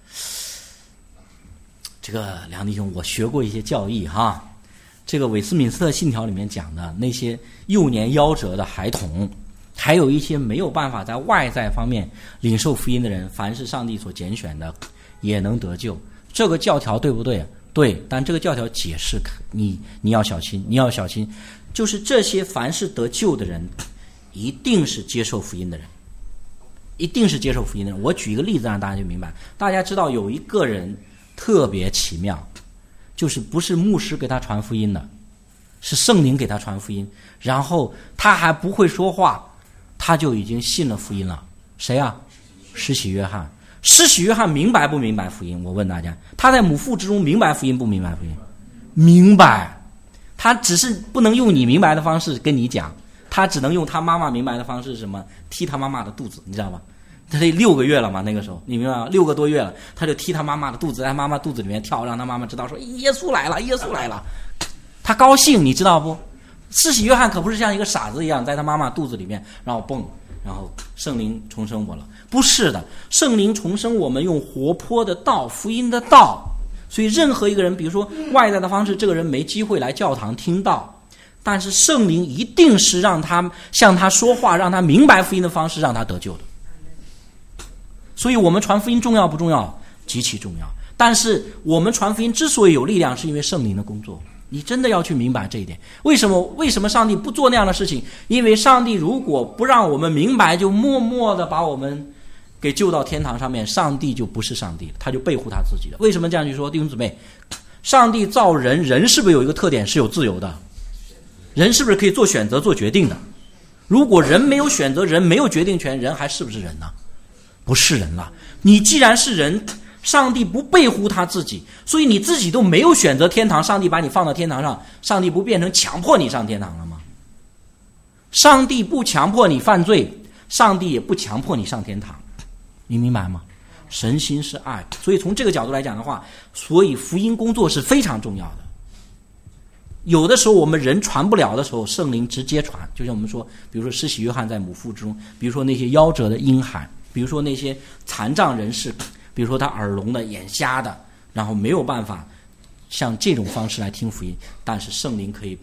这个梁弟兄，我学过一些教义哈。这个韦斯敏斯特信条里面讲的那些幼年夭折的孩童，还有一些没有办法在外在方面领受福音的人，凡是上帝所拣选的，也能得救。这个教条对不对？对，但这个教条解释你要小心，你要小心，就是这些凡是得救的人，一定是接受福音的人。一定是接受福音的人。我举一个例子让大家就明白。大家知道有一个人特别奇妙，就是不是牧师给他传福音的，是圣灵给他传福音，然后他还不会说话，他就已经信了福音了。谁啊？施洗约翰。施洗约翰明白不明白福音？我问大家，他在母腹之中明白福音不明白福音？明白。他只是不能用你明白的方式跟你讲，他只能用他妈妈明白的方式，什么踢他妈妈的肚子，你知道吧？他得6个月了嘛，那个时候你明白吗？6个多月了，他就踢他妈妈的肚子，在他妈妈肚子里面跳，让他妈妈知道说耶稣来了，耶稣来了。他高兴，你知道不？施洗约翰可不是像一个傻子一样在他妈妈肚子里面然后蹦，然后圣灵重生我了，不是的。圣灵重生我们用活泼的道，福音的道。所以任何一个人，比如说外在的方式，这个人没机会来教堂听到，但是圣灵一定是让他向他说话，让他明白福音的方式，让他得救的。所以我们传福音重要不重要？极其重要。但是我们传福音之所以有力量，是因为圣灵的工作。你真的要去明白这一点。为什么上帝不做那样的事情？因为上帝如果不让我们明白，就默默的把我们给救到天堂上面，上帝就不是上帝了，他就背负他自己的。为什么这样去说？弟兄姊妹，上帝造人，人是不是有一个特点是有自由的？人是不是可以做选择做决定的？如果人没有选择，人没有决定权，人还是不是人呢？不是人了。你既然是人，上帝不背乎他自己，所以你自己都没有选择天堂，上帝把你放到天堂上，上帝不变成强迫你上天堂了吗？上帝不强迫你犯罪，上帝也不强迫你上天堂，你明白吗？神心是爱，所以从这个角度来讲的话，所以福音工作是非常重要的。有的时候我们人传不了的时候，圣灵直接传，就像我们说，比如说施洗约翰在母腹之中，比如说那些夭折的婴孩，比如说那些残障人士，比如说他耳聋的眼瞎的，然后没有办法像这种方式来听福音，但是圣灵可以把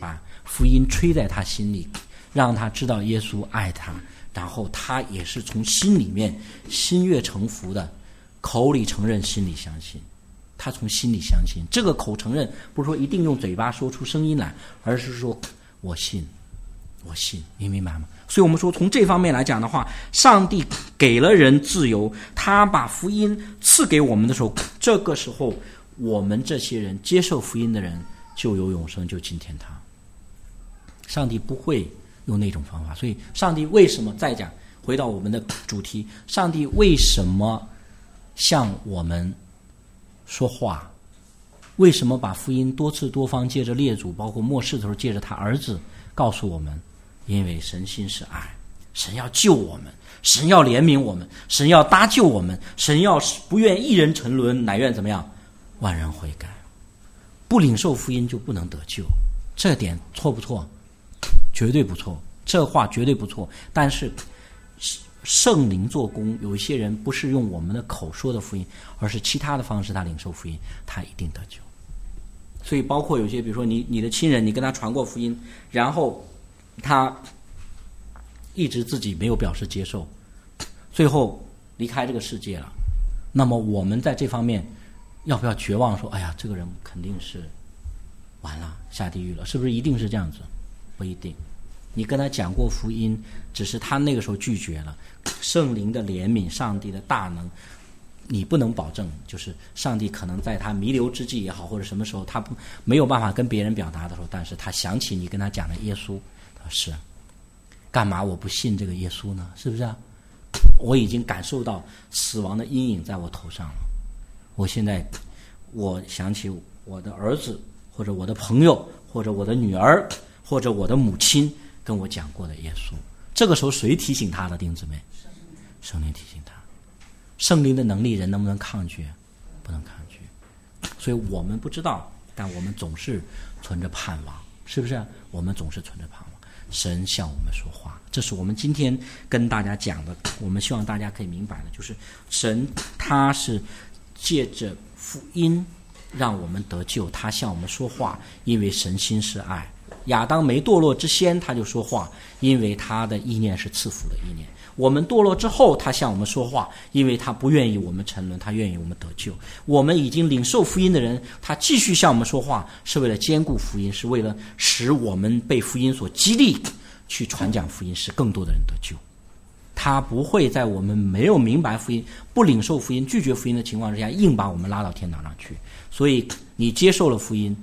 福音吹在他心里，让他知道耶稣爱他，然后他也是从心里面心悦诚服的，口里承认，心里相信。他从心里相信，这个口承认不是说一定用嘴巴说出声音来，而是说我信，我信，你明白吗？所以我们说从这方面来讲的话，上帝给了人自由，他把福音赐给我们的时候，这个时候我们这些人接受福音的人就有永生，就进天堂。上帝不会用那种方法。所以上帝为什么，再讲回到我们的主题，上帝为什么向我们说话，为什么把福音多次多方借着列祖，包括末世的时候借着他儿子告诉我们？因为神心是爱，神要救我们，神要怜悯我们，神要搭救我们，神要不愿一人沉沦，乃愿怎么样？万人悔改。不领受福音就不能得救，这点错不错？绝对不错，这话绝对不错。但是圣灵做工，有一些人不是用我们的口说的福音，而是其他的方式他领受福音，他一定得救。所以包括有些比如说你的亲人，你跟他传过福音，然后他一直自己没有表示接受，最后离开这个世界了，那么我们在这方面要不要绝望说，哎呀，这个人肯定是完了，下地狱了？是不是一定是这样子？不一定。你跟他讲过福音，只是他那个时候拒绝了。圣灵的怜悯，上帝的大能，你不能保证，就是上帝可能在他弥留之际也好，或者什么时候他没有办法跟别人表达的时候，但是他想起你跟他讲的耶稣，他说是，干嘛我不信这个耶稣呢？是不是啊？我已经感受到死亡的阴影在我头上了。我现在我想起我的儿子，或者我的朋友，或者我的女儿，或者我的母亲跟我讲过的耶稣。这个时候谁提醒他的？弟兄姊妹，圣灵提醒他。圣灵的能力人能不能抗拒？不能抗拒。所以我们不知道，但我们总是存着盼望，是不是？我们总是存着盼望，神向我们说话。这是我们今天跟大家讲的，我们希望大家可以明白的，就是神他是借着福音让我们得救，他向我们说话，因为神心是爱。亚当没堕落之先他就说话，因为他的意念是赐福的意念。我们堕落之后他向我们说话，因为他不愿意我们沉沦，他愿意我们得救。我们已经领受福音的人，他继续向我们说话，是为了坚固福音，是为了使我们被福音所激励，去传讲福音，使更多的人得救。他不会在我们没有明白福音、不领受福音、拒绝福音的情况之下，硬把我们拉到天堂上去。所以你接受了福音，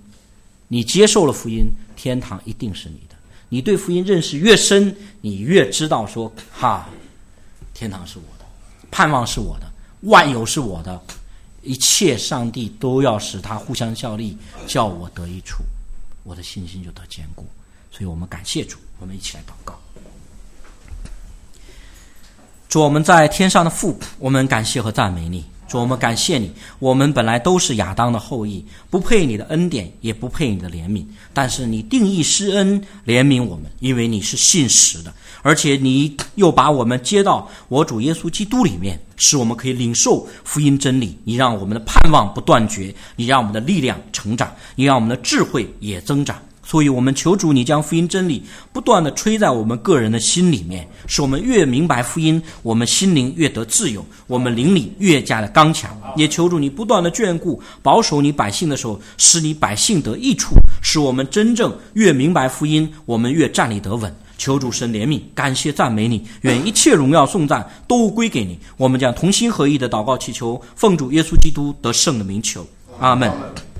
天堂一定是你的。你对福音认识越深，你越知道说，天堂是我的，盼望是我的，万有是我的，一切上帝都要使他互相效力，叫我得益处，我的信心就得坚固。所以我们感谢主，我们一起来祷告。主，我们在天上的父，我们感谢和赞美你。主，我们感谢你，我们本来都是亚当的后裔，不配你的恩典，也不配你的怜悯，但是你定义施恩怜悯我们，因为你是信实的，而且你又把我们接到我主耶稣基督里面，使我们可以领受福音真理。你让我们的盼望不断绝，你让我们的力量成长，你让我们的智慧也增长。所以我们求主，你将福音真理不断地吹在我们个人的心里面，使我们越明白福音，我们心灵越得自由，我们灵里越加的刚强。也求主你不断地眷顾保守你百姓的时候，使你百姓得益处，使我们真正越明白福音，我们越站立得稳。求主神怜悯，感谢赞美你，愿一切荣耀颂赞都归给你。我们将同心合意的祷告祈求，奉主耶稣基督得胜的名求，阿们。